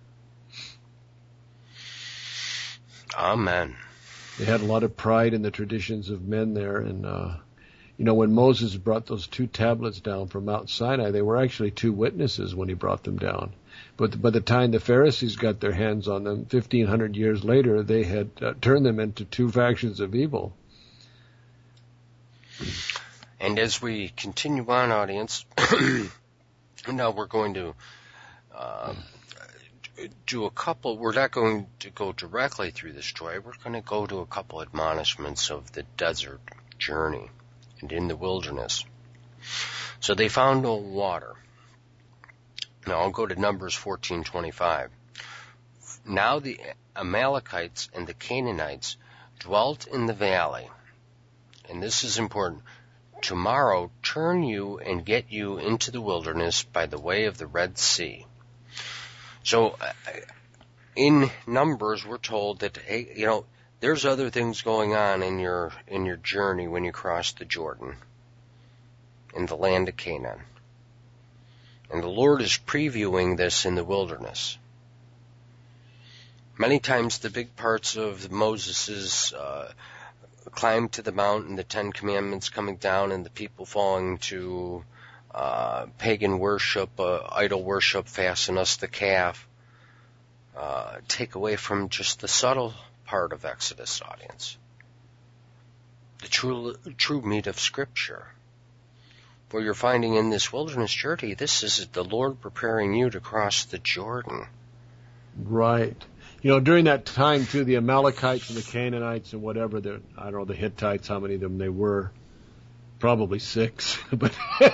Amen. They had a lot of pride in the traditions of men there. And, uh, you know, when Moses brought those two tablets down from Mount Sinai, they were actually two witnesses when he brought them down. But by the time the Pharisees got their hands on them, fifteen hundred years later, they had uh, turned them into two factions of evil. And as we continue on, audience, now we're going to uh, do a couple, we're not going to go directly through the story, we're going to go to a couple admonishments of the desert journey and in the wilderness. So they found no water. Now I'll go to Numbers fourteen twenty-five. Now the Amalekites and the Canaanites dwelt in the valley. And this is important. Tomorrow turn you and get you into the wilderness by the way of the Red Sea. So in Numbers we're told that, hey, you know, there's other things going on in your in your journey when you cross the Jordan in the land of Canaan. And the Lord is previewing this in the wilderness. Many times the big parts of Moses' uh, climb to the mountain, the Ten Commandments coming down, and the people falling to uh, pagan worship, uh, idol worship, fasten us the calf, uh, take away from just the subtle part of Exodus, audience. The true, true meat of Scripture. Where you're finding in this wilderness journey, this is the Lord preparing you to cross the Jordan. Right. You know, during that time, too, the Amalekites and the Canaanites and whatever, the, I don't know, the Hittites, how many of them they were, probably six, but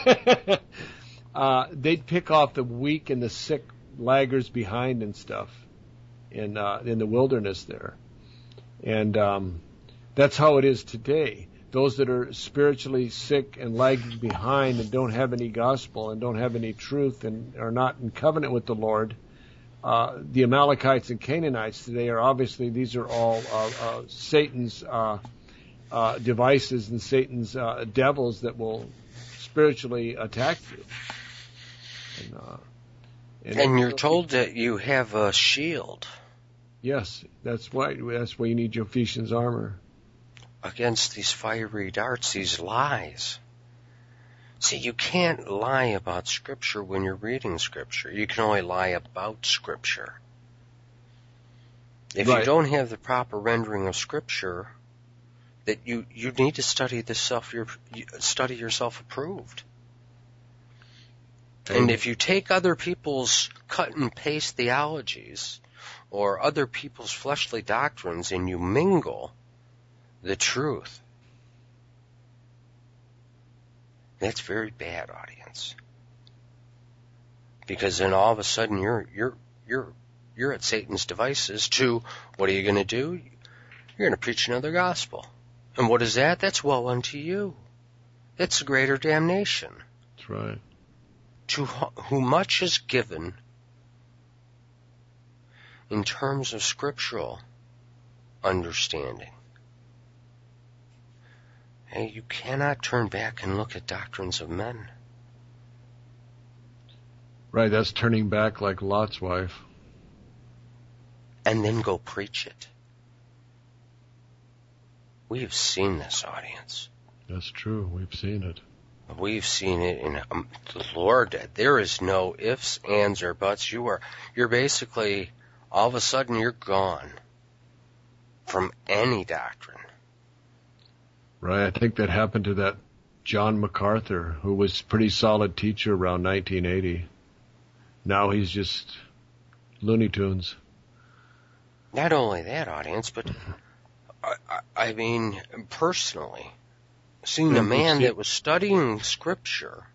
uh, they'd pick off the weak and the sick laggers behind and stuff in, uh, in the wilderness there. And um, that's how it is today. Those that are spiritually sick and lagging behind and don't have any gospel and don't have any truth and are not in covenant with the Lord, uh, the Amalekites and Canaanites today are obviously, these are all uh, uh, Satan's uh, uh, devices and Satan's uh, devils that will spiritually attack you. And, uh, and, and you're told that you have a shield. Yes, that's why, that's why you need your Ephesians armor. Against these fiery darts, these lies. See, you can't lie about Scripture when you're reading Scripture. You can only lie about Scripture. If right. you don't have the proper rendering of Scripture, that you, you need to study this self, your, study yourself approved. And if you take other people's cut and paste theologies or other people's fleshly doctrines and you mingle the truth, that's very bad, audience. Because then all of a sudden you're you're you're you're at Satan's devices to, what are you going to do? You're going to preach another gospel. And what is that? That's woe unto you. That's a greater damnation. That's right. To whom much is given in terms of scriptural understanding. Hey, you cannot turn back and look at doctrines of men. Right, that's turning back like Lot's wife. And then go preach it. We have seen this, audience. That's true. We've seen it. We've seen it in um, the Lord. There is no ifs, ands, or buts. You are, you're basically, all of a sudden, you're gone from any doctrine. Right. I think that happened to that John MacArthur, who was a pretty solid teacher around nineteen eighty. Now he's just Looney Tunes. Not only that, audience, but I, I, I mean, personally, seeing a man that was studying Scripture,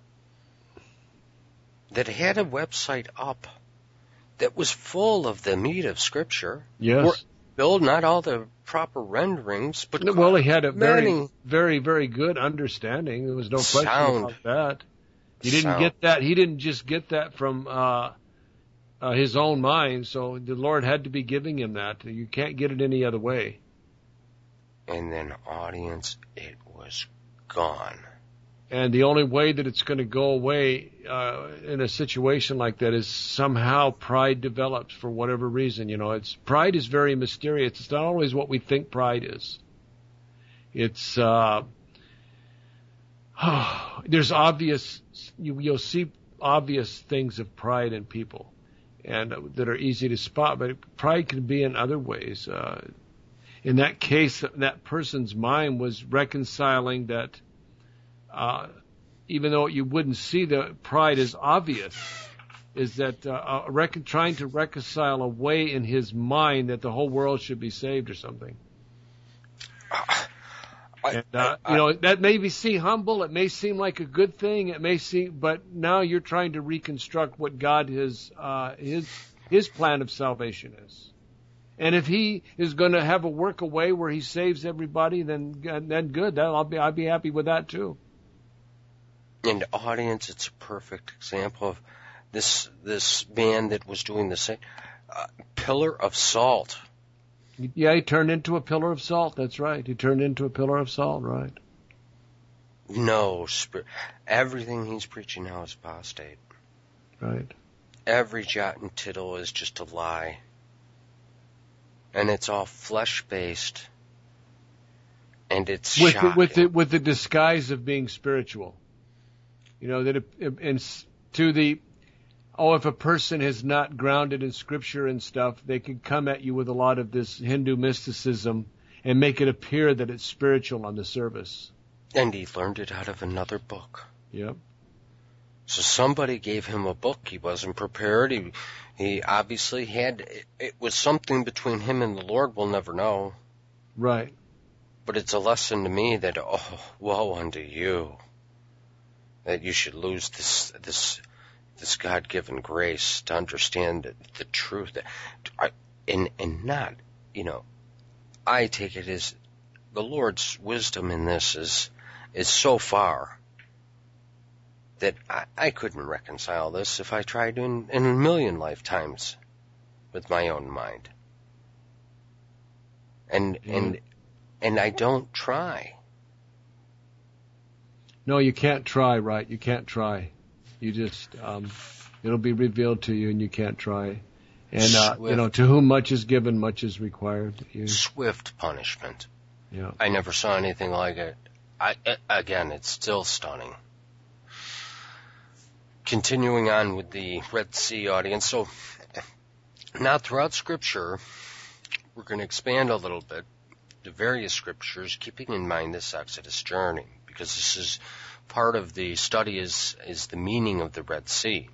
that had a website up, that was full of the meat of Scripture. Yes. Bill, not all the proper renderings, but well, he had a very, many. very, very good understanding. There was no question Sound. about that. He didn't Sound. get that. He didn't just get that from uh, uh, his own mind. So the Lord had to be giving him that. You can't get it any other way. And then, audience, it was gone. And the only way that it's going to go away uh, in a situation like that is somehow pride develops for whatever reason. You know, it's pride is very mysterious. It's not always what we think pride is. It's uh, oh, there's obvious. You, you'll see obvious things of pride in people, and uh, that are easy to spot. But pride can be in other ways. Uh, in that case, that person's mind was reconciling that. Uh, even though you wouldn't see the pride as obvious, is that uh, uh, recon- trying to reconcile a way in his mind that the whole world should be saved or something. I, And, uh, I, you know, that may be seem humble. It may seem like a good thing. It may seem, but now you're trying to reconstruct what God has, uh, his, his plan of salvation is. And if he is going to have a work away where he saves everybody, then, then good. That I'll be, I'll be happy with that too. And audience, it's a perfect example of this this man that was doing the same uh, pillar of salt. Yeah, he turned into a pillar of salt. That's right. He turned into a pillar of salt. Right. No, spirit. Everything he's preaching now is apostate. Right. Every jot and tittle is just a lie, and it's all flesh based, and it's with shocking. the, with the with the disguise of being spiritual. You know, that it, and to the, oh, if a person is not grounded in Scripture and stuff, they can come at you with a lot of this Hindu mysticism and make it appear that it's spiritual on the surface. And he learned it out of another book. Yep. So somebody gave him a book. He wasn't prepared. He, he obviously had, it, it was something between him and the Lord. We'll never know. Right. But it's a lesson to me that, oh, woe unto you, that you should lose this this this God-given grace to understand the, the truth. That, I, and and not, you know, I take it as the Lord's wisdom in this is is so far that I, I couldn't reconcile this if I tried in, in a million lifetimes with my own mind. And mm. and and I don't try. No, you can't try, right? You can't try. You just, um, it'll be revealed to you and you can't try. And, uh, you know, to whom much is given, much is required. You, swift punishment. Yeah. I never saw anything like it. I, again, it's still stunning. Continuing on with the Red Sea audience. So, now throughout Scripture, we're going to expand a little bit to various Scriptures, keeping in mind this Exodus journey. Because this is part of the study is is the meaning of the Red Sea.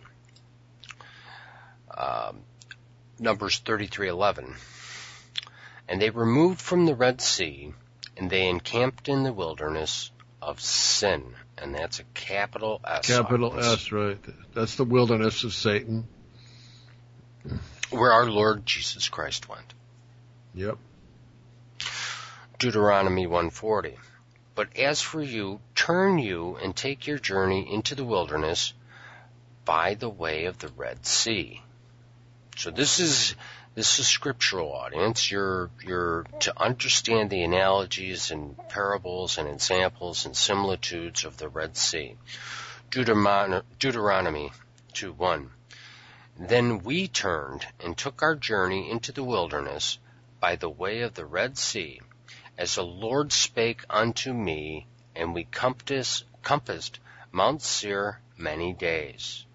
Um, Numbers thirty-three eleven. And they removed from the Red Sea, and they encamped in the wilderness of Sin, and that's a capital S. Capital S, right? That's the wilderness of Satan, where our Lord Jesus Christ went. Yep. Deuteronomy one forty. But as for you, turn you and take your journey into the wilderness by the way of the Red Sea. So this is This is scriptural, audience. You're, you're to understand the analogies and parables and examples and similitudes of the Red Sea. Deuteronomy, Deuteronomy two one. Then we turned and took our journey into the wilderness by the way of the Red Sea, as the Lord spake unto me, and we compassed, compassed Mount Seir many days.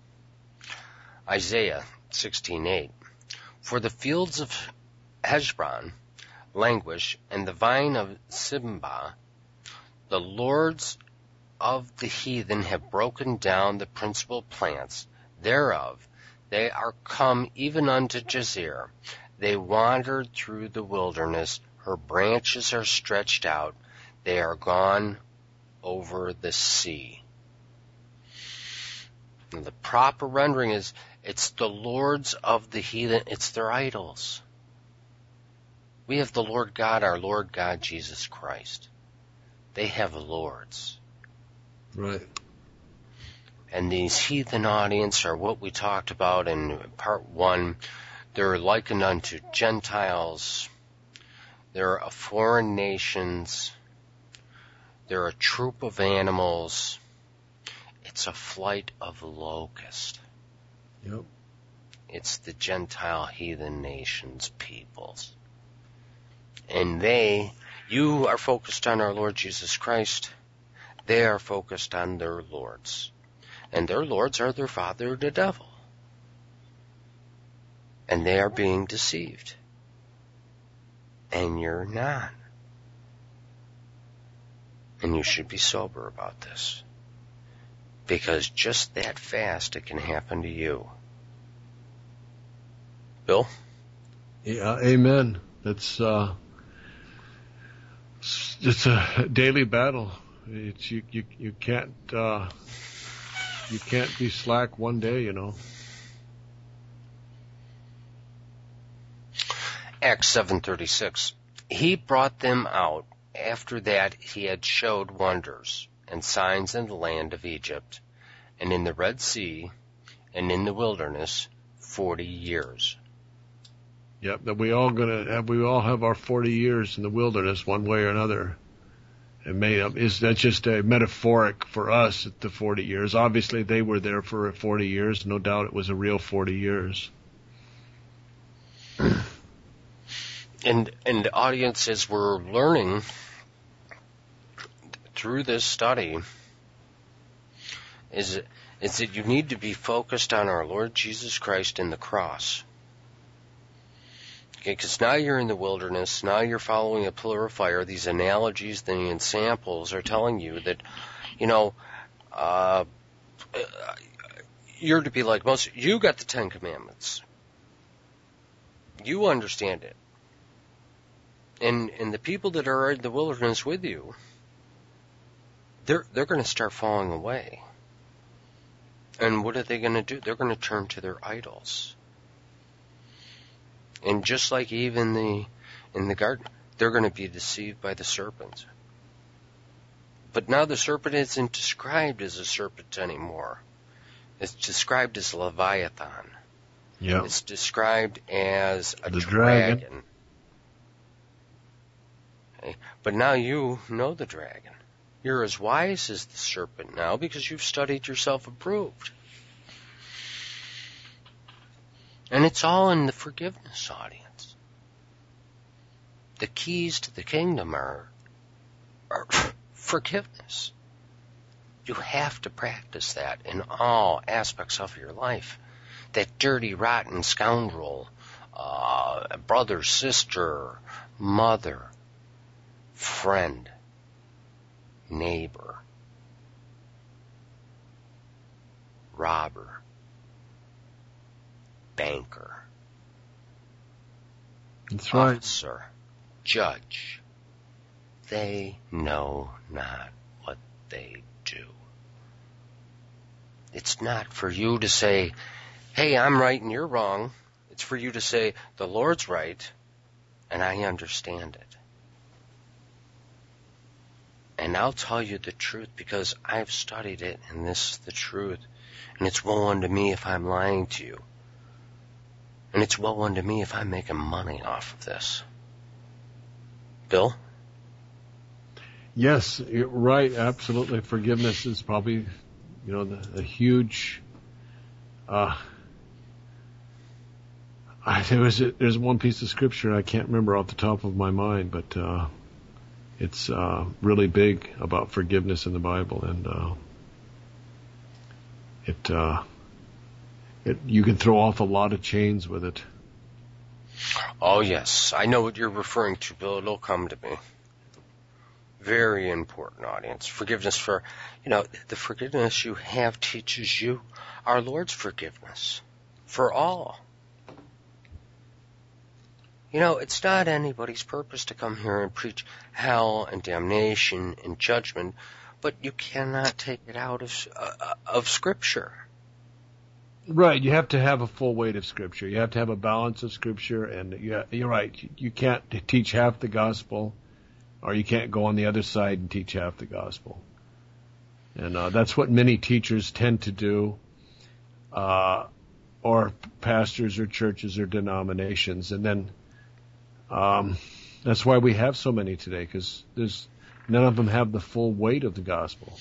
Isaiah sixteen eight. For the fields of Heshbon languish, and the vine of Sibmah, the lords of the heathen have broken down the principal plants thereof. They are come even unto Jazer. They wandered through the wilderness. Her branches are stretched out. They are gone over the sea. And the proper rendering is, it's the lords of the heathen. It's their idols. We have the Lord God, our Lord God, Jesus Christ. They have lords. Right. And these heathen audience are what we talked about in part one. They're likened unto Gentiles. They're a foreign nations. They're a troop of animals. It's a flight of locusts. Yep. It's the Gentile heathen nations peoples. And they, you are focused on our Lord Jesus Christ. They are focused on their lords. And their lords are their father, the devil. And they are being deceived. And you're not. And you should be sober about this. Because just that fast it can happen to you. Bill? Yeah, amen. That's uh it's a daily battle. It's you you you can't uh you can't be slack one day, you know. Acts seven thirty-six. He brought them out. After that he had showed wonders and signs in the land of Egypt, and in the Red Sea, and in the wilderness, forty years. Yep, that we all gonna have, we all have our forty years in the wilderness one way or another. And made up is that just a metaphoric for us at the forty years? Obviously they were there for forty years, no doubt it was a real forty years. And and the audience, as we're learning through this study, is is that you need to be focused on our Lord Jesus Christ and the cross. Okay, because now you're in the wilderness, now you're following a pillar of fire. These analogies, the examples are telling you that, you know, uh, you're to be like Moses. You got the Ten Commandments. You understand it. And and the people that are in the wilderness with you, they're they're going to start falling away. And what are they going to do? They're going to turn to their idols. And just like Eve in the in the garden, they're going to be deceived by the serpent. But now the serpent isn't described as a serpent anymore. It's described as Leviathan. Yeah. It's described as a the dragon. dragon. Okay. But now you know the dragon. You're as wise as the serpent now because you've studied yourself approved. And it's all in the forgiveness, audience. The keys to the kingdom are, are forgiveness. You have to practice that in all aspects of your life. That dirty, rotten scoundrel, uh, brother, sister, mother, friend, neighbor, robber, banker, That's right. officer, judge. They know not what they do. It's not for you to say, hey, I'm right and you're wrong. It's for you to say, the Lord's right and I understand it. And I'll tell you the truth because I've studied it and this is the truth. And it's woe unto me if I'm lying to you. And it's well unto me if I'm making money off of this. Bill? Yes, you're right. Absolutely. Forgiveness is probably, you know, the, a huge, uh, I, there was a, there's one piece of scripture I can't remember off the top of my mind, but, uh, it's, uh, really big about forgiveness in the Bible, and, uh, it, uh, it, you can throw off a lot of chains with it. Oh, yes. I know what you're referring to, Bill. It'll come to me. Very important, audience. Forgiveness for, you know, the forgiveness you have teaches you our Lord's forgiveness for all. You know, it's not anybody's purpose to come here and preach hell and damnation and judgment, but you cannot take it out of, uh, of Scripture. Right, you have to have a full weight of Scripture. You have to have a balance of Scripture, and you, you're right. You can't teach half the gospel, or you can't go on the other side and teach half the gospel. And uh, that's what many teachers tend to do, uh, or pastors or churches or denominations. And then um, that's why we have so many today, because there's none of them have the full weight of the gospel.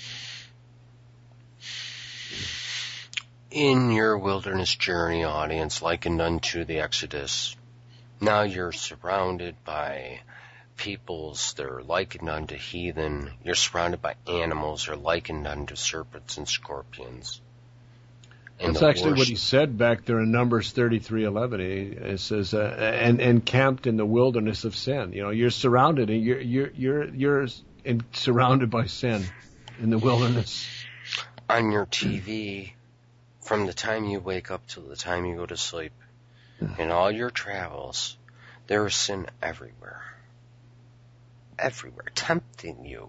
In your wilderness journey, audience, likened unto the Exodus, now you're surrounded by peoples that are likened unto heathen. You're surrounded by animals that are likened unto serpents and scorpions. And That's actually what he said back there in Numbers thirty-three eleven. It says, uh, and, and camped in the wilderness of sin. You know, you're surrounded, and you're, you're, you're, you're in, surrounded by sin in the wilderness. On your T V, from the time you wake up till the time you go to sleep, in all your travels, there is sin everywhere. Everywhere. Tempting you.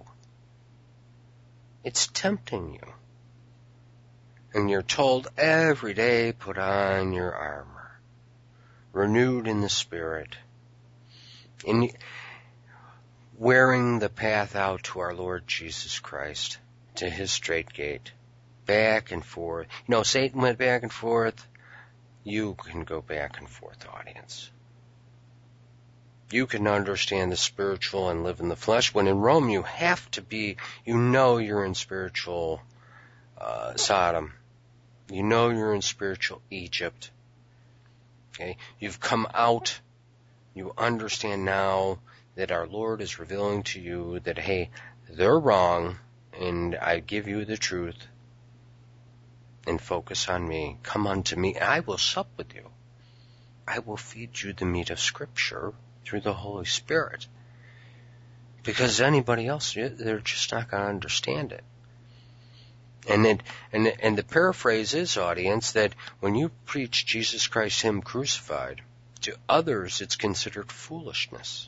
It's tempting you. And you're told every day, put on your armor. Renewed in the Spirit. In wearing the path out to our Lord Jesus Christ, to His straight gate. Back and forth. You know, Satan went back and forth. You can go back and forth, audience. You can understand the spiritual and live in the flesh. When in Rome, you have to be, you know you're in spiritual uh, Sodom. You know you're in spiritual Egypt. Okay? You've come out. You understand now that our Lord is revealing to you that, hey, they're wrong, and I give you the truth. And focus on me. Come unto me, and I will sup with you. I will feed you the meat of Scripture through the Holy Spirit. Because anybody else, they're just not going to understand it. And then, and and the paraphrase is, audience, that when you preach Jesus Christ, Him crucified, to others it's considered foolishness.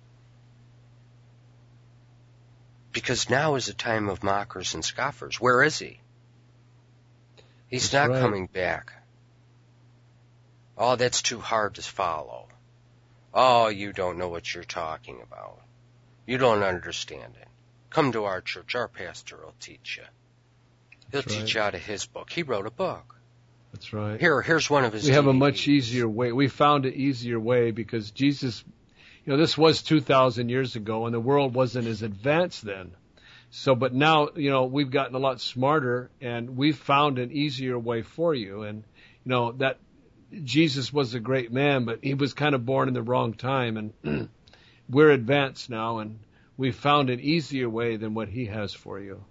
Because now is a time of mockers and scoffers. Where is He? He's That's not right. coming back. Oh, that's too hard to follow. Oh, you don't know what you're talking about. You don't understand it. Come to our church. Our pastor will teach you. He'll That's teach right. you out of his book. He wrote a book. That's right. Here, here's one of his We have a D V Ds. much easier way. We found an easier way because Jesus, you know, this was two thousand years ago, and the world wasn't as advanced then. So, but now, you know, we've gotten a lot smarter, and we've found an easier way for you. And, you know, that Jesus was a great man, but he was kind of born in the wrong time, and we're advanced now, and we've found an easier way than what he has for you.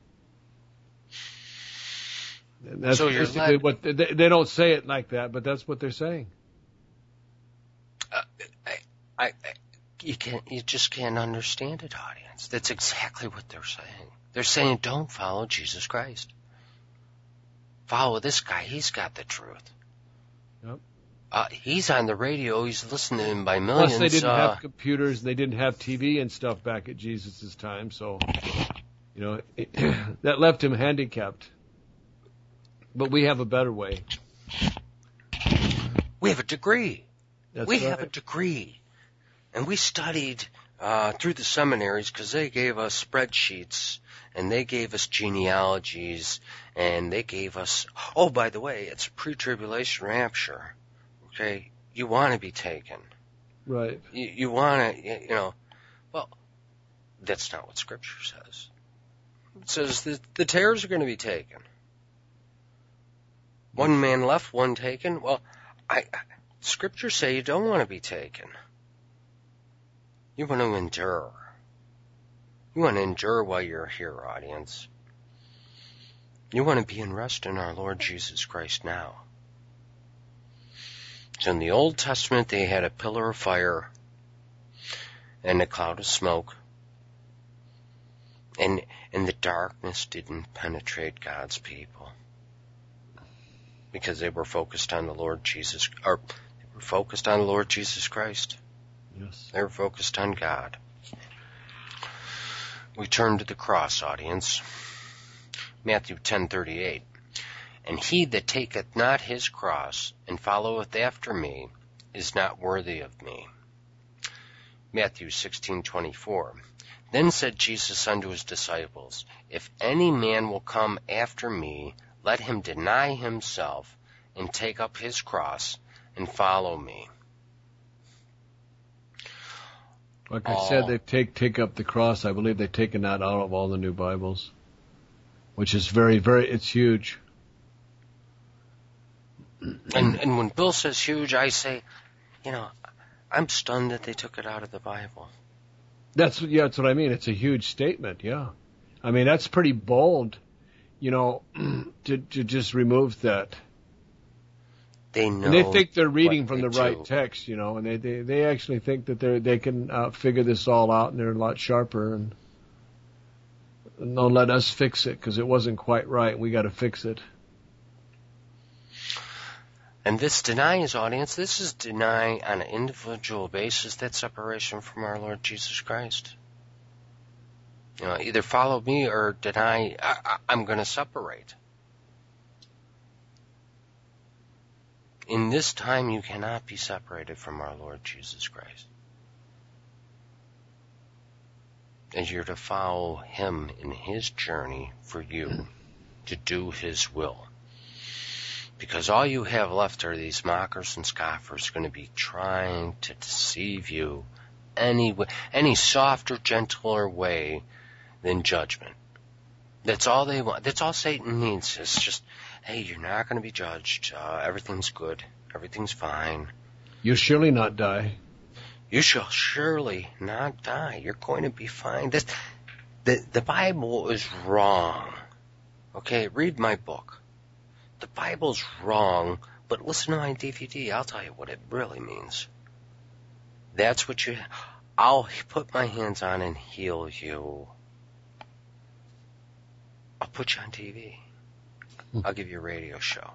And that's So you're basically led- what they, they don't say it like that, but that's what they're saying. Uh, I, I, I, you can't, you just can't understand it, audience. That's exactly what they're saying. They're saying, don't follow Jesus Christ. Follow this guy. He's got the truth. Yep. Uh, he's on the radio. He's listened to him by millions. Plus, they didn't uh, have computers. They didn't have T V and stuff back at Jesus' time. So, you know, it, that left him handicapped. But we have a better way. We have a degree. That's we right. have a degree. And we studied uh, through the seminaries because they gave us spreadsheets and they gave us genealogies and they gave us, oh, by the way, it's a pre-tribulation rapture. Okay? you want to be taken. Right. You, you want to, you know, well, that's not what Scripture says. It says that the tares are going to be taken. One man left, one taken. Well, I, Scripture say you don't want to be taken. You want to endure. You want to endure while you're here, audience. You want to be in rest in our Lord Jesus Christ now. So in the Old Testament, they had a pillar of fire and a cloud of smoke. And, and the darkness didn't penetrate God's people. Because they were focused on the Lord Jesus, or they were focused on the Lord Jesus Christ. Yes. They were focused on God. We turn to the cross, audience. Matthew ten thirty-eight. And he that taketh not his cross and followeth after me is not worthy of me. Matthew sixteen twenty-four. Then said Jesus unto his disciples, If any man will come after me, let him deny himself and take up his cross and follow me. Like I said, they take take up the cross. I believe they've taken that out of all the new Bibles, which is very, very, it's huge. And and when Bill says huge, I say, you know, I'm stunned that they took it out of the Bible. That's yeah, that's what I mean. It's a huge statement. Yeah, I mean that's pretty bold. You know, to to just remove that. They know. And they think they're reading from the do. right text, you know, and they they, they actually think that they they can uh, figure this all out, and they're a lot sharper, and, and they'll let us fix it because it wasn't quite right. We got to fix it. And this denies, audience, this is deny on an individual basis that separation from our Lord Jesus Christ. You know, either follow me or deny, I, I, I'm going to separate. In this time, you cannot be separated from our Lord Jesus Christ. And you're to follow him in his journey for you to do his will. Because all you have left are these mockers and scoffers going to be trying to deceive you any way, any softer, gentler way than judgment. That's all they want. That's all Satan needs. It's just, hey, you're not going to be judged. Uh, everything's good. Everything's fine. You'll surely not die. You shall surely not die. You're going to be fine. This, the, the Bible is wrong. Okay, read my book. The Bible's wrong, but listen to my D V D. I'll tell you what it really means. That's what you... I'll put my hands on and heal you. I'll put you on T V. I'll give you a radio show.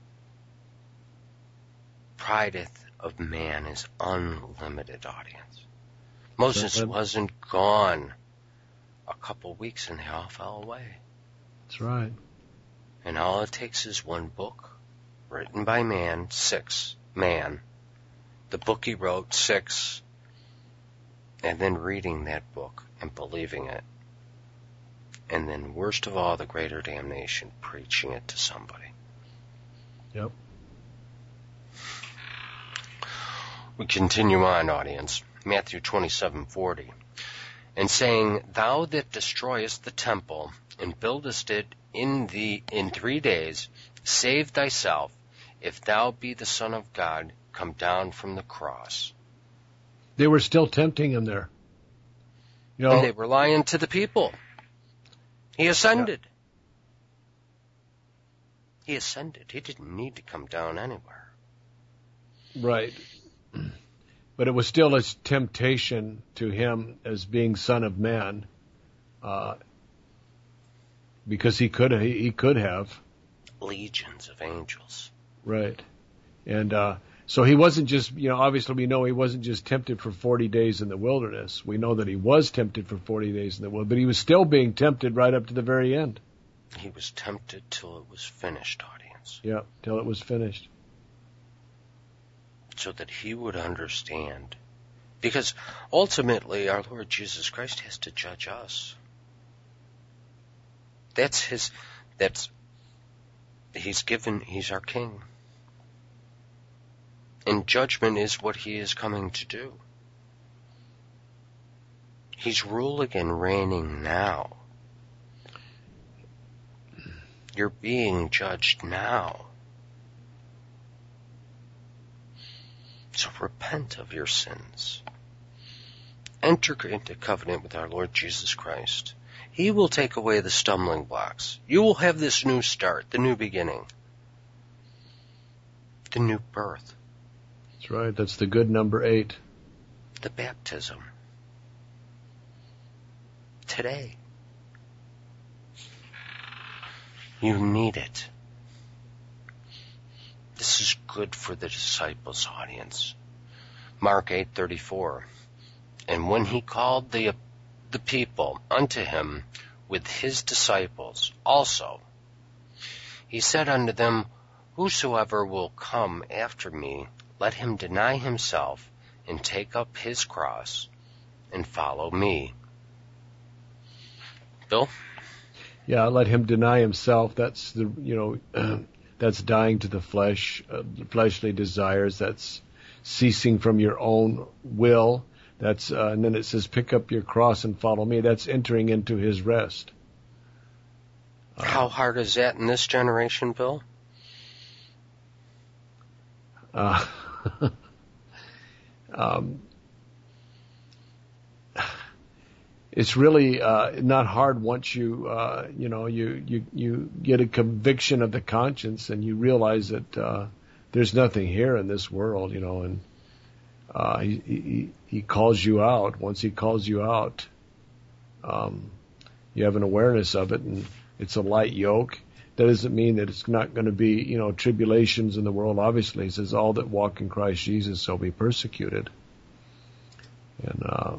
Pride of man is unlimited, audience. Moses wasn't gone a couple weeks and they all fell away. That's right. And all it takes is one book, written by man, six, man. The book he wrote, six, and then reading that book and believing it. And then, worst of all, the greater damnation, preaching it to somebody. Yep. We continue on, audience. Matthew twenty-seven forty. And saying, Thou that destroyest the temple, and buildest it in the in three days, save thyself. If thou be the Son of God, come down from the cross. They were still tempting him there. You know, and they were lying to the people. He ascended. Yeah. He ascended. He didn't need to come down anywhere. Right. But it was still a temptation to him as being Son of Man. Uh, Because he could he, he could have legions of angels, right, and uh, so he wasn't just you know obviously we know he wasn't just tempted for forty days in the wilderness. We know that he was tempted for forty days in the wilderness, but he was still being tempted right up to the very end. He was tempted till it was finished, audience. Yeah, till it was finished, so that he would understand, because ultimately our Lord Jesus Christ has to judge us. That's his, that's, he's given, he's our king. And judgment is what he is coming to do. He's ruling and reigning now. You're being judged now. So repent of your sins. Enter into covenant with our Lord Jesus Christ. He will take away the stumbling blocks. You will have this new start, the new beginning, the new birth. That's right. That's the good number eight. The baptism. Today. You need it. This is good for the disciples' audience. Mark eight thirty-four. And when he called the the people unto him with his disciples also, he said unto them, Whosoever will come after me, let him deny himself and take up his cross and follow me. Bill? Yeah, let him deny himself. That's the, you know, that's dying to the flesh, uh, the fleshly desires. That's ceasing from your own will. That's, uh, and then it says, pick up your cross and follow me. That's entering into his rest. Uh, How hard is that in this generation, Bill? Uh, um, it's really uh, not hard once you, uh, you know, you, you, you get a conviction of the conscience and you realize that uh, there's nothing here in this world, you know, and uh, he, he, he calls you out. Once he calls you out, um, you have an awareness of it, and it's a light yoke. That doesn't mean that it's not going to be, you know, tribulations in the world. Obviously, it says all that walk in Christ Jesus shall be persecuted. And uh,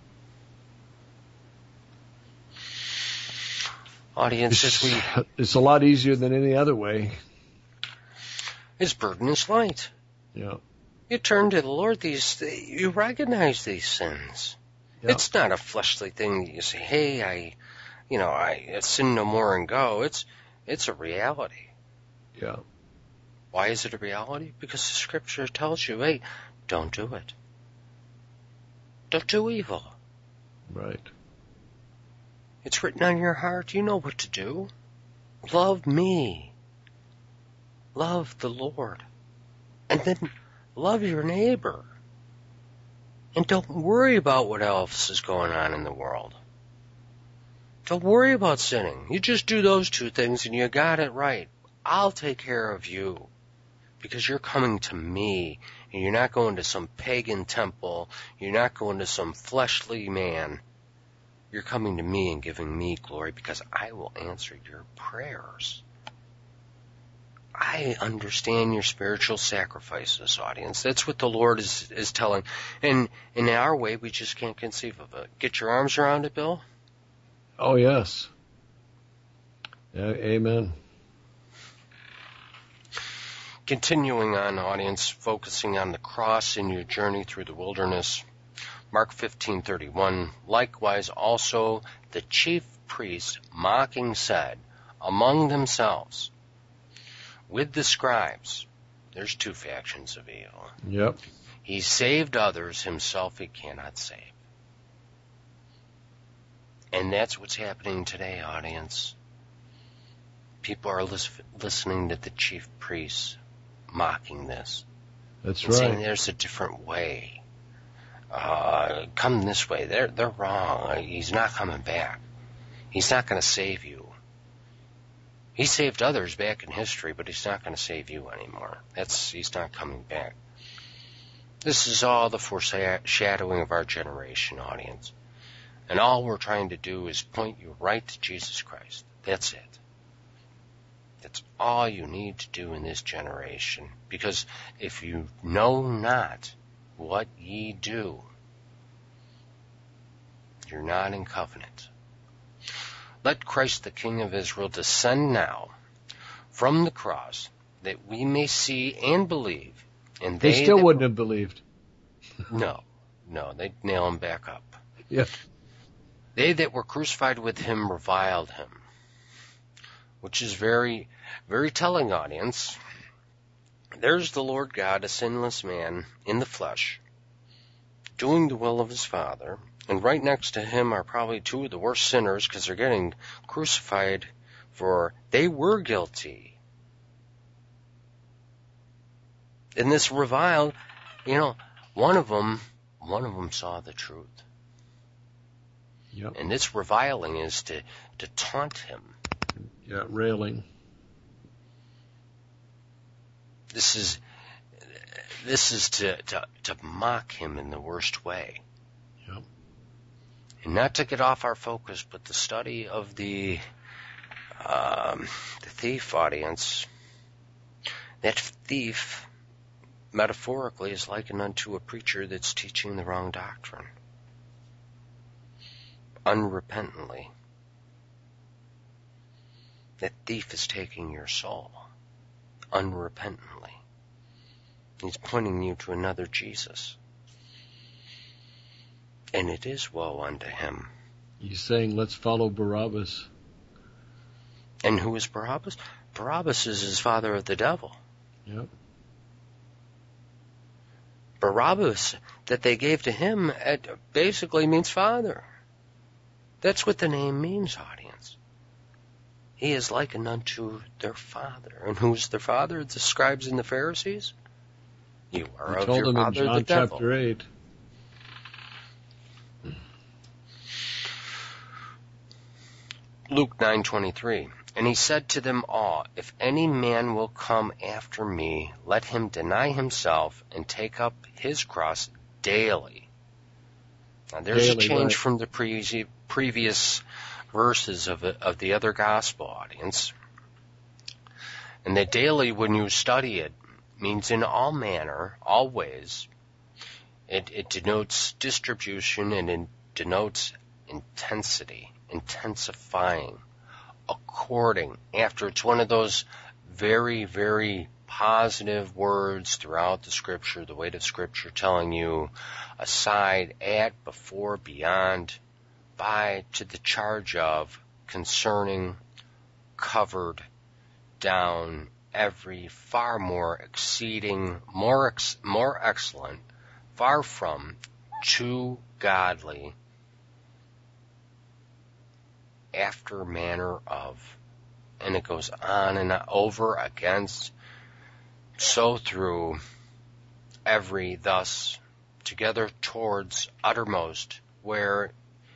audience, it's, as we, it's a lot easier than any other way. His burden is light. Yeah. You turn to the Lord. These, you recognize these sins. Yeah. It's not a fleshly thing that you say, "Hey, I, you know, I sin no more and go." It's It's a reality. Yeah. Why is it a reality? Because the Scripture tells you, hey, don't do it. Don't do evil. Right. It's written on your heart. You know what to do. Love me. Love the Lord. And then love your neighbor. And don't worry about what else is going on in the world. Don't worry about sinning. You just do those two things and you got it right. I'll take care of you because you're coming to me and you're not going to some pagan temple. You're not going to some fleshly man. You're coming to me and giving me glory because I will answer your prayers. I understand your spiritual sacrifices, audience. That's what the Lord is, is telling. And in our way, we just can't conceive of it. Get your arms around it, Bill? Oh, yes. Amen. Continuing on, audience, focusing on the cross in your journey through the wilderness. Mark fifteen thirty-one. Likewise also the chief priests mocking said among themselves with the scribes, there's two factions of evil. Yep. He saved others, himself he cannot save. And that's what's happening today, audience. People are lis- listening to the chief priests mocking this. That's and right. Saying there's a different way. Uh, come this way. They're, they're wrong. He's not coming back. He's not going to save you. He saved others back in history, but he's not going to save you anymore. That's, he's not coming back. This is all the foreshadowing of our generation, audience. And all we're trying to do is point you right to Jesus Christ. That's it. That's all you need to do in this generation. Because if you know not what ye do, you're not in covenant. Let Christ the King of Israel descend now from the cross that we may see and believe. And they, they still that, wouldn't have believed. No, no, they'd nail him back up. Yeah. They that were crucified with him reviled him, which is very, very telling, audience. There's the Lord God, a sinless man in the flesh, doing the will of his Father, and right next to him are probably two of the worst sinners because they're getting crucified for they were guilty. In this revile, you know, one of them, one of them saw the truth. Yep. And this reviling is to, to taunt him. Yeah, railing. This is this is to, to, to mock him in the worst way. Yep. And not to get off our focus, but the study of the um, the thief audience. That thief, metaphorically, is likened unto a preacher that's teaching the wrong doctrine. Unrepentantly. That thief is taking your soul. Unrepentantly. He's pointing you to another Jesus. And it is woe unto him. He's saying, let's follow Barabbas. And who is Barabbas? Barabbas is his father of the devil. Yep. Barabbas, that they gave to him, it basically means father. That's what the name means, audience. He is likened unto their father. And who's their father? The scribes and the Pharisees? You are He of told your them in father John the devil. chapter eight. Luke nine twenty-three. And he said to them all, if any man will come after me, let him deny himself and take up his cross daily. Now there's Daily, a change right. from the pre- previous verses of, it, of the other gospel, audience. And the daily, when you study it, means in all manner, all ways. It, it denotes distribution and it denotes intensity, intensifying, according, after. It's one of those very, very positive words throughout the Scripture, the weight of Scripture telling you aside, at, before, beyond, by, to the charge of, concerning, covered, down, every, far more, exceeding, more ex- more excellent, far from, too godly, after manner of, and it goes on and on, over, against, so through, every, thus, together, towards, uttermost, where,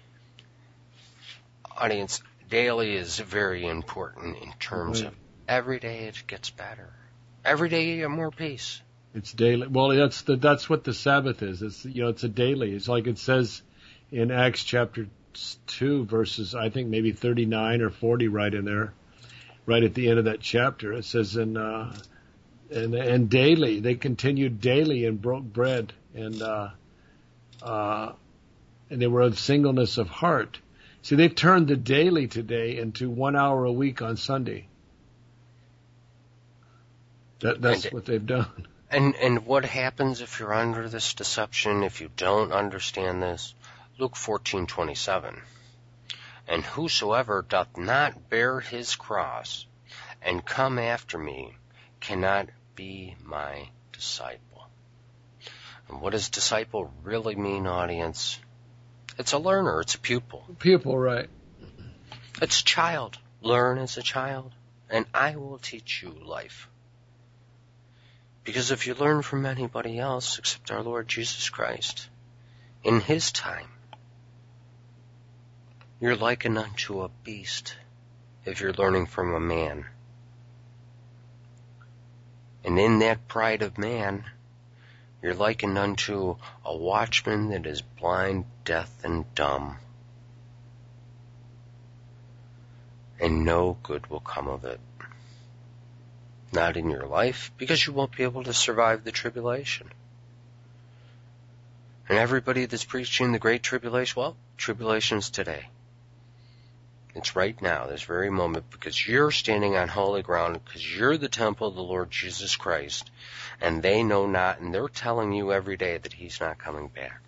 audience, daily is very important in terms Right. of every day it gets better. Every day you get more peace. It's daily. Well, that's the that's what the Sabbath is. It's you know it's a daily. It's like it says in Acts chapter two, verses I think maybe thirty-nine or forty, right in there, right at the end of that chapter. It says in uh, and and daily they continued daily and broke bread and uh, uh, and they were of singleness of heart. See, they've turned the daily today into one hour a week on Sunday. That that's And- what they've done. And and what happens if you're under this deception, if you don't understand this? Luke fourteen twenty-seven. And whosoever doth not bear his cross and come after me cannot be my disciple. And what does disciple really mean, audience? It's a learner, it's a pupil. Pupil, right? It's a child. Learn as a child, and I will teach you life. Because if you learn from anybody else except our Lord Jesus Christ, in his time, you're likened unto a beast if you're learning from a man. And in that pride of man, you're likened unto a watchman that is blind, deaf, and dumb. And no good will come of it. Not in your life, because you won't be able to survive the tribulation. And everybody that's preaching the great tribulation, well, tribulation's today. It's right now, this very moment, because you're standing on holy ground, because you're the temple of the Lord Jesus Christ, and they know not, and they're telling you every day that he's not coming back.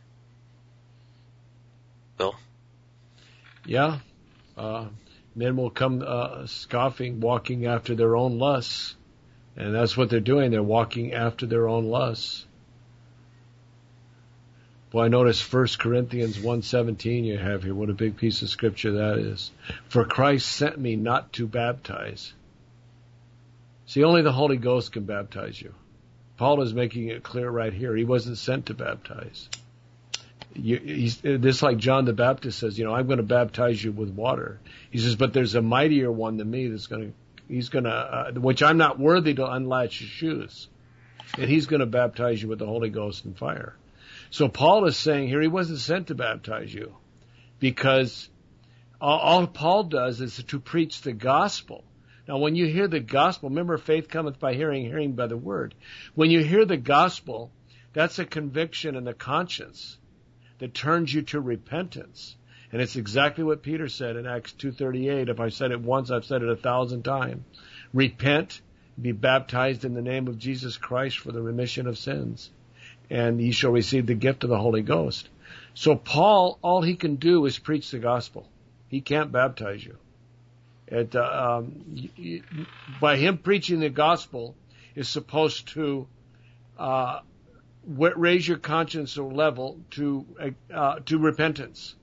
Bill? Yeah. Uh, men will come uh, scoffing, walking after their own lusts, And that's what they're doing. They're walking after their own lusts. Well, I notice First Corinthians one seventeen you have here. What a big piece of scripture that is. For Christ sent me not to baptize. See, only the Holy Ghost can baptize you. Paul is making it clear right here. He wasn't sent to baptize. You, he's, this like John the Baptist says, you know, I'm going to baptize you with water. He says, but there's a mightier one than me that's going to, he's going to, uh, which I'm not worthy to unlatch his shoes. And he's going to baptize you with the Holy Ghost and fire. So Paul is saying here he wasn't sent to baptize you because all, all Paul does is to preach the gospel. Now, when you hear the gospel, remember faith cometh by hearing, hearing by the word. When you hear the gospel, that's a conviction in the conscience that turns you to repentance. And it's exactly what Peter said in Acts two thirty-eight. If I said it once, I've said it a thousand times. Repent, be baptized in the name of Jesus Christ for the remission of sins, and ye shall receive the gift of the Holy Ghost. So Paul, all he can do is preach the gospel. He can't baptize you. It, uh, um, by him preaching the gospel is supposed to uh, raise your conscience level to uh, to repentance,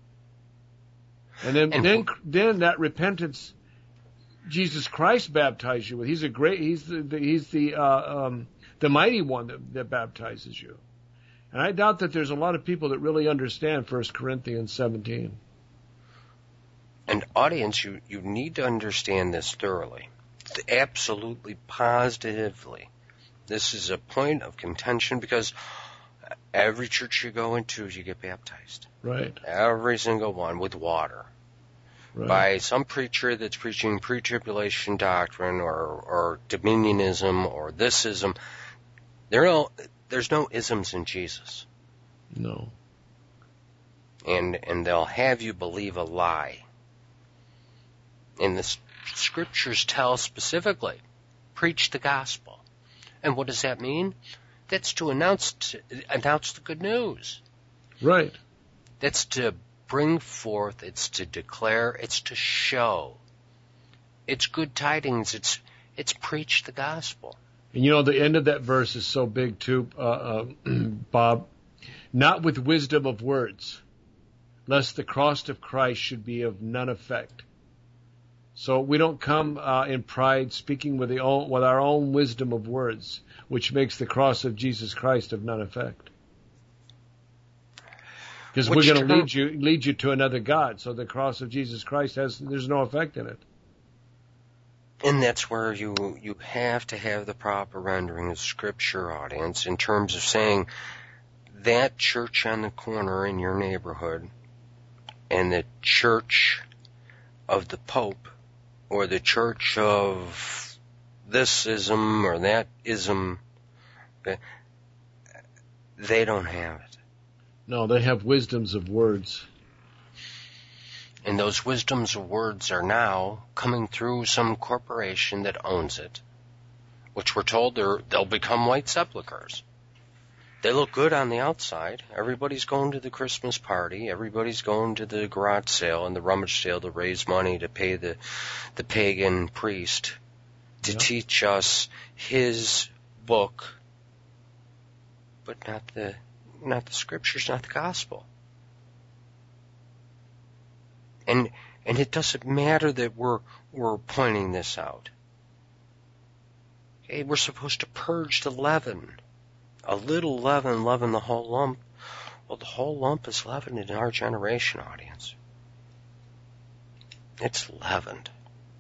and then and then then that repentance, Jesus Christ baptized you with. He's a great. He's the, the he's the uh, um, the mighty one that, that baptizes you. And I doubt that there's a lot of people that really understand First Corinthians seventeen. And audience, you, you need to understand this thoroughly. Absolutely, positively. This is a point of contention because every church you go into, you get baptized. Right. Every single one with water. Right. By some preacher that's preaching pre-tribulation doctrine or, or dominionism or thisism. There are no, there's no isms in Jesus. No. And and they'll have you believe a lie. And the scriptures tell specifically, preach the gospel. And what does that mean? That's to announce to, announce the good news. Right. That's to bring forth, it's to declare, it's to show. It's good tidings, it's it's preach the gospel. And you know, the end of that verse is so big too, uh, uh, Bob. Not with wisdom of words, lest the cross of Christ should be of none effect. So we don't come uh, in pride speaking with, the own, with our own wisdom of words, which makes the cross of Jesus Christ of none effect. Because we're going to lead you lead you to another God. So the cross of Jesus Christ has there's no effect in it. And that's where you you have to have the proper rendering of Scripture, audience, in terms of saying that church on the corner in your neighborhood and the church of the Pope or the church of this ism or that ism, they don't have it. No, they have wisdoms of words. And those wisdoms of words are now coming through some corporation that owns it, which we're told they're, they'll become white sepulchres. They look good on the outside. Everybody's going to the Christmas party. Everybody's going to the garage sale and the rummage sale to raise money to pay the, the pagan priest to yep. teach us his book, but not the not the scriptures, not the gospel. And and it doesn't matter that we're we're pointing this out. Okay, we're supposed to purge the leaven. A little leaven, leaven the whole lump. Well, the whole lump is leavened in our generation, audience. It's leavened.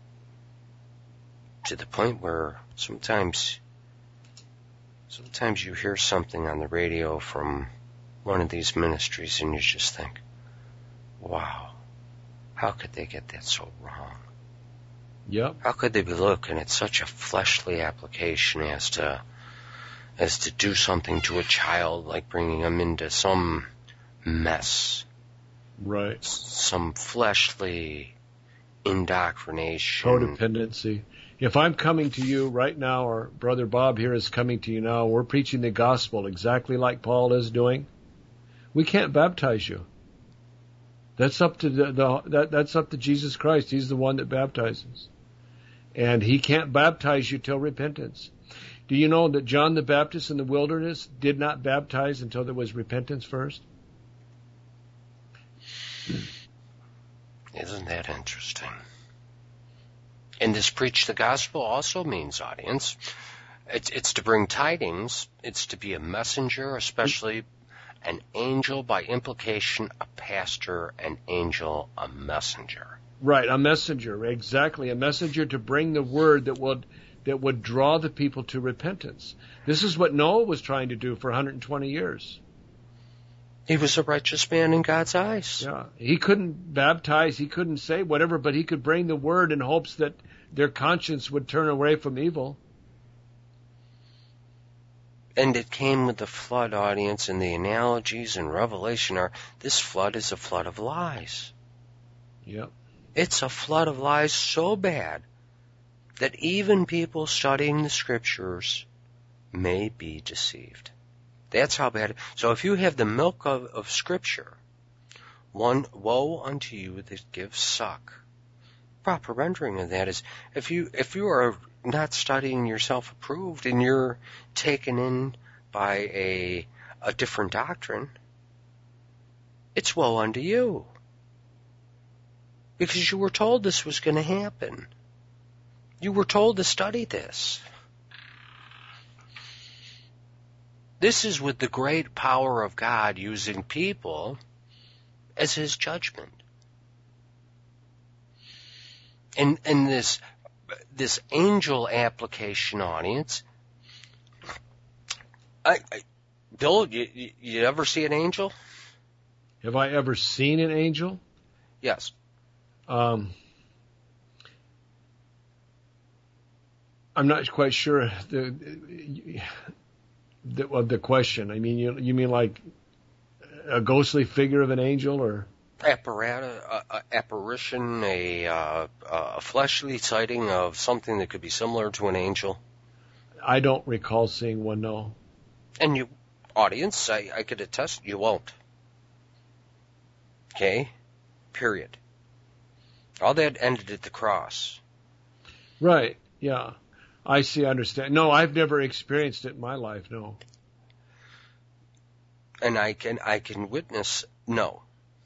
To the point where sometimes, sometimes you hear something on the radio from one of these ministries and you just think, wow, how could they get that so wrong? Yep. How could they be looking at such a fleshly application as to as to do something to a child, like bringing them into some mess. Right. Some fleshly indoctrination. Codependency. If I'm coming to you right now, or Brother Bob here is coming to you now, we're preaching the gospel exactly like Paul is doing, we can't baptize you. That's up to the, the that, that's up to Jesus Christ. He's the one that baptizes. And he can't baptize you till repentance. Do you know that John the Baptist in the wilderness did not baptize until there was repentance first? Isn't that interesting? And this preach the gospel also means, audience, it's, it's to bring tidings. It's to be a messenger, especially an angel, by implication, a pastor, an angel, a messenger. Right, a messenger, exactly. A messenger to bring the word that would that would draw the people to repentance. This is what Noah was trying to do for one hundred twenty years. He was a righteous man in God's eyes. Yeah, he couldn't baptize, he couldn't say whatever, but he could bring the word in hopes that their conscience would turn away from evil. And it came with the flood, audience, and the analogies in Revelation are, this flood is a flood of lies. Yep. It's a flood of lies so bad that even people studying the scriptures may be deceived. That's how bad. So if you have the milk of, of scripture, one, woe unto you that gives suck. Proper rendering of that is, if you, if you are not studying yourself approved and you're taken in by a, a different doctrine, it's woe unto you. Because you were told this was going to happen. You were told to study this. This is with the great power of God using people as his judgment. And, and this, this angel application, audience, I, I, Bill, you, you, you ever see an angel? Have I ever seen an angel? Yes. Um, I'm not quite sure the, the of the question. I mean, you, you mean like a ghostly figure of an angel, or apparatus, uh, uh, apparition, a uh, a fleshly sighting of something that could be similar to an angel? I don't recall seeing one. No. And you, audience, I, I could attest, you won't. Okay. Period. All that ended at the cross. Right, yeah. I see, I understand. No, I've never experienced it in my life, no. And I can I can witness no.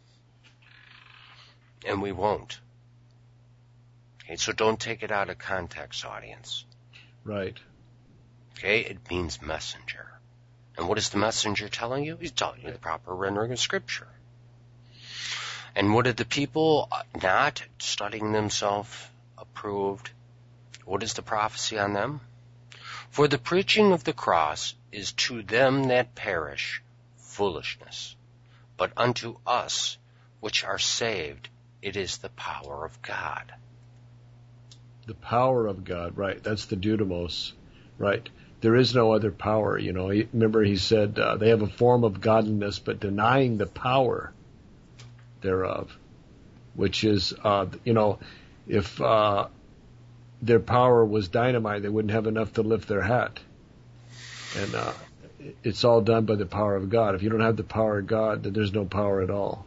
And we won't. Okay, so don't take it out of context, audience. Right. Okay, it means messenger. And what is the messenger telling you? He's telling you the proper rendering of Scripture. And what did the people not studying themselves approved? What is the prophecy on them? For the preaching of the cross is to them that perish foolishness, but unto us which are saved it is the power of God. The power of God, right. That's the Dudamos, right. There is no other power, you know. Remember he said uh, they have a form of godliness, but denying the power thereof, which is, uh, you know, if uh, their power was dynamite, they wouldn't have enough to lift their hat. And uh, it's all done by the power of God. If you don't have the power of God, then there's no power at all.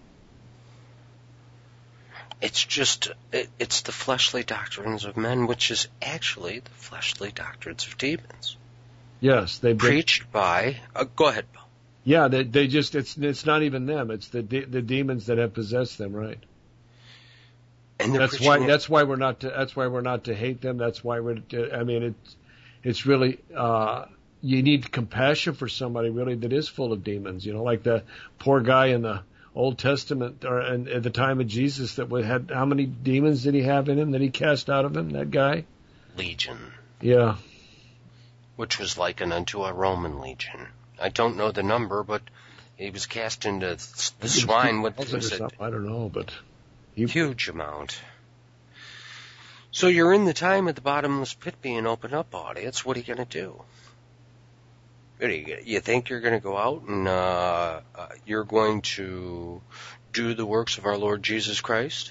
It's just, it, it's the fleshly doctrines of men, which is actually the fleshly doctrines of demons. Yes, they preached by. Uh, go ahead, Bill. Yeah, they they just it's it's not even them. It's the de- the demons that have possessed them, right? And that's why it. that's why we're not to, that's why we're not to hate them. That's why we're. To, I mean, it's it's really uh, you need compassion for somebody really that is full of demons. You know, like the poor guy in the Old Testament or and at the time of Jesus that had how many demons did he have in him that he cast out of him? That guy. Legion. Yeah. Which was likened unto a Roman legion. I don't know the number, but he was cast into the swine. What was it? I don't know, but he... huge amount. So you're in the time of the bottomless pit being opened up, audience. What are you going to do? What are you, you think you're going to go out and uh, uh, you're going to do the works of our Lord Jesus Christ?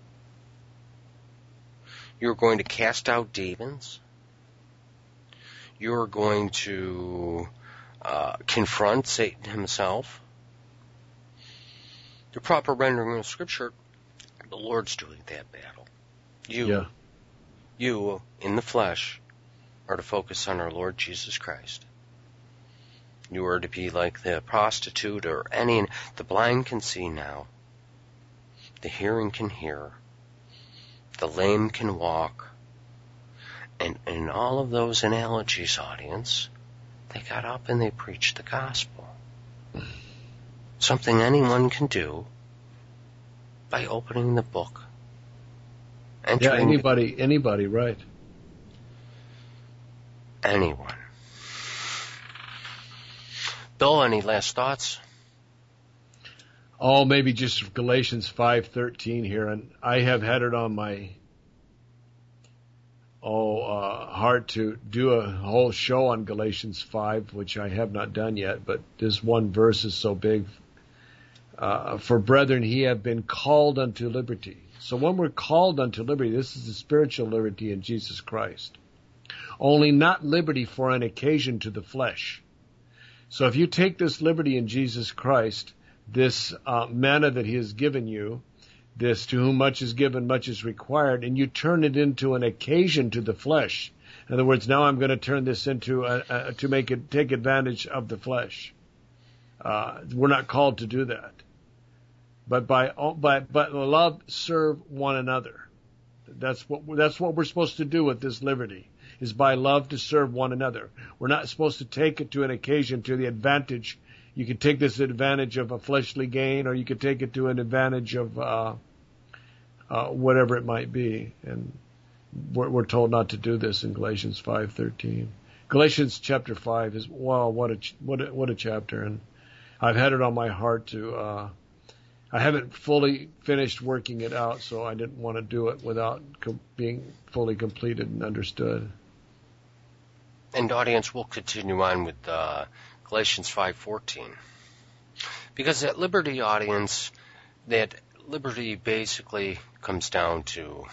You're going to cast out demons? You're going to uh, confront Satan himself? The proper rendering of Scripture, the Lord's doing that battle. You, yeah. You, in the flesh, are to focus on our Lord Jesus Christ. You are to be like the prostitute or any, the blind can see now, the hearing can hear, the lame can walk, and in all of those analogies, audience, they got up and they preached the gospel. Something anyone can do by opening the book. Yeah, anybody, anybody, right. Anyone. Bill, any last thoughts? Oh, maybe just Galatians five thirteen here, and I have had it on my oh uh, heart to do a whole show on Galatians five, which I have not done yet, but this one verse is so big. Uh, for brethren, he have been called unto liberty. So when we're called unto liberty, this is the spiritual liberty in Jesus Christ. Only not liberty for an occasion to the flesh. So if you take this liberty in Jesus Christ, this uh, manna that he has given you, this to whom much is given, much is required, and you turn it into an occasion to the flesh. In other words, now I'm going to turn this into a, a, to make it take advantage of the flesh. Uh, we're not called to do that. But by by but love serve one another. That's what that's what we're supposed to do with this liberty, is by love to serve one another. We're not supposed to take it to an occasion to the advantage. You could take this advantage of a fleshly gain, or you could take it to an advantage of uh, uh, whatever it might be. And we're, we're told not to do this in Galatians five thirteen. Galatians chapter five is wow, what a what a, what a chapter, and I've had it on my heart to. Uh, I haven't fully finished working it out, so I didn't want to do it without com- being fully completed and understood. And audience, we'll continue on with uh, Galatians five fourteen. Because at liberty, audience, that liberty basically comes down to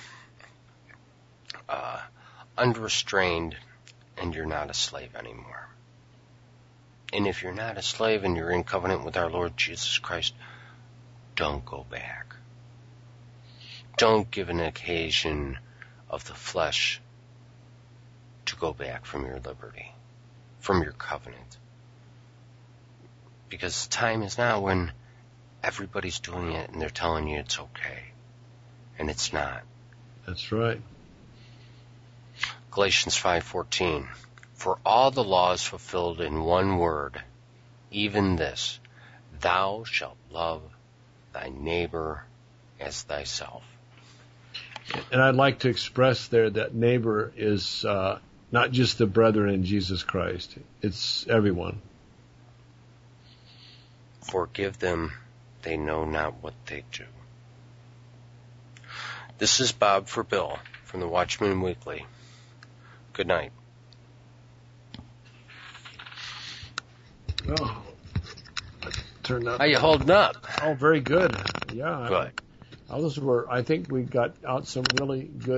uh, unrestrained, and you're not a slave anymore. And if you're not a slave and you're in covenant with our Lord Jesus Christ, don't go back. Don't give an occasion of the flesh to go back from your liberty, from your covenant. Because the time is now when everybody's doing it and they're telling you it's okay. And it's not. That's right. Galatians five fourteen. For all the law is fulfilled in one word, even this, thou shalt love thy neighbor as thyself. And I'd like to express there that neighbor is uh, not just the brethren in Jesus Christ. It's everyone. Forgive them, they know not what they do. This is Bob for Bill from the Watchman Weekly. Good night. Oh, turned out. How you holding up? Oh, very good. Yeah. Good. Those were. I think we got out some really good.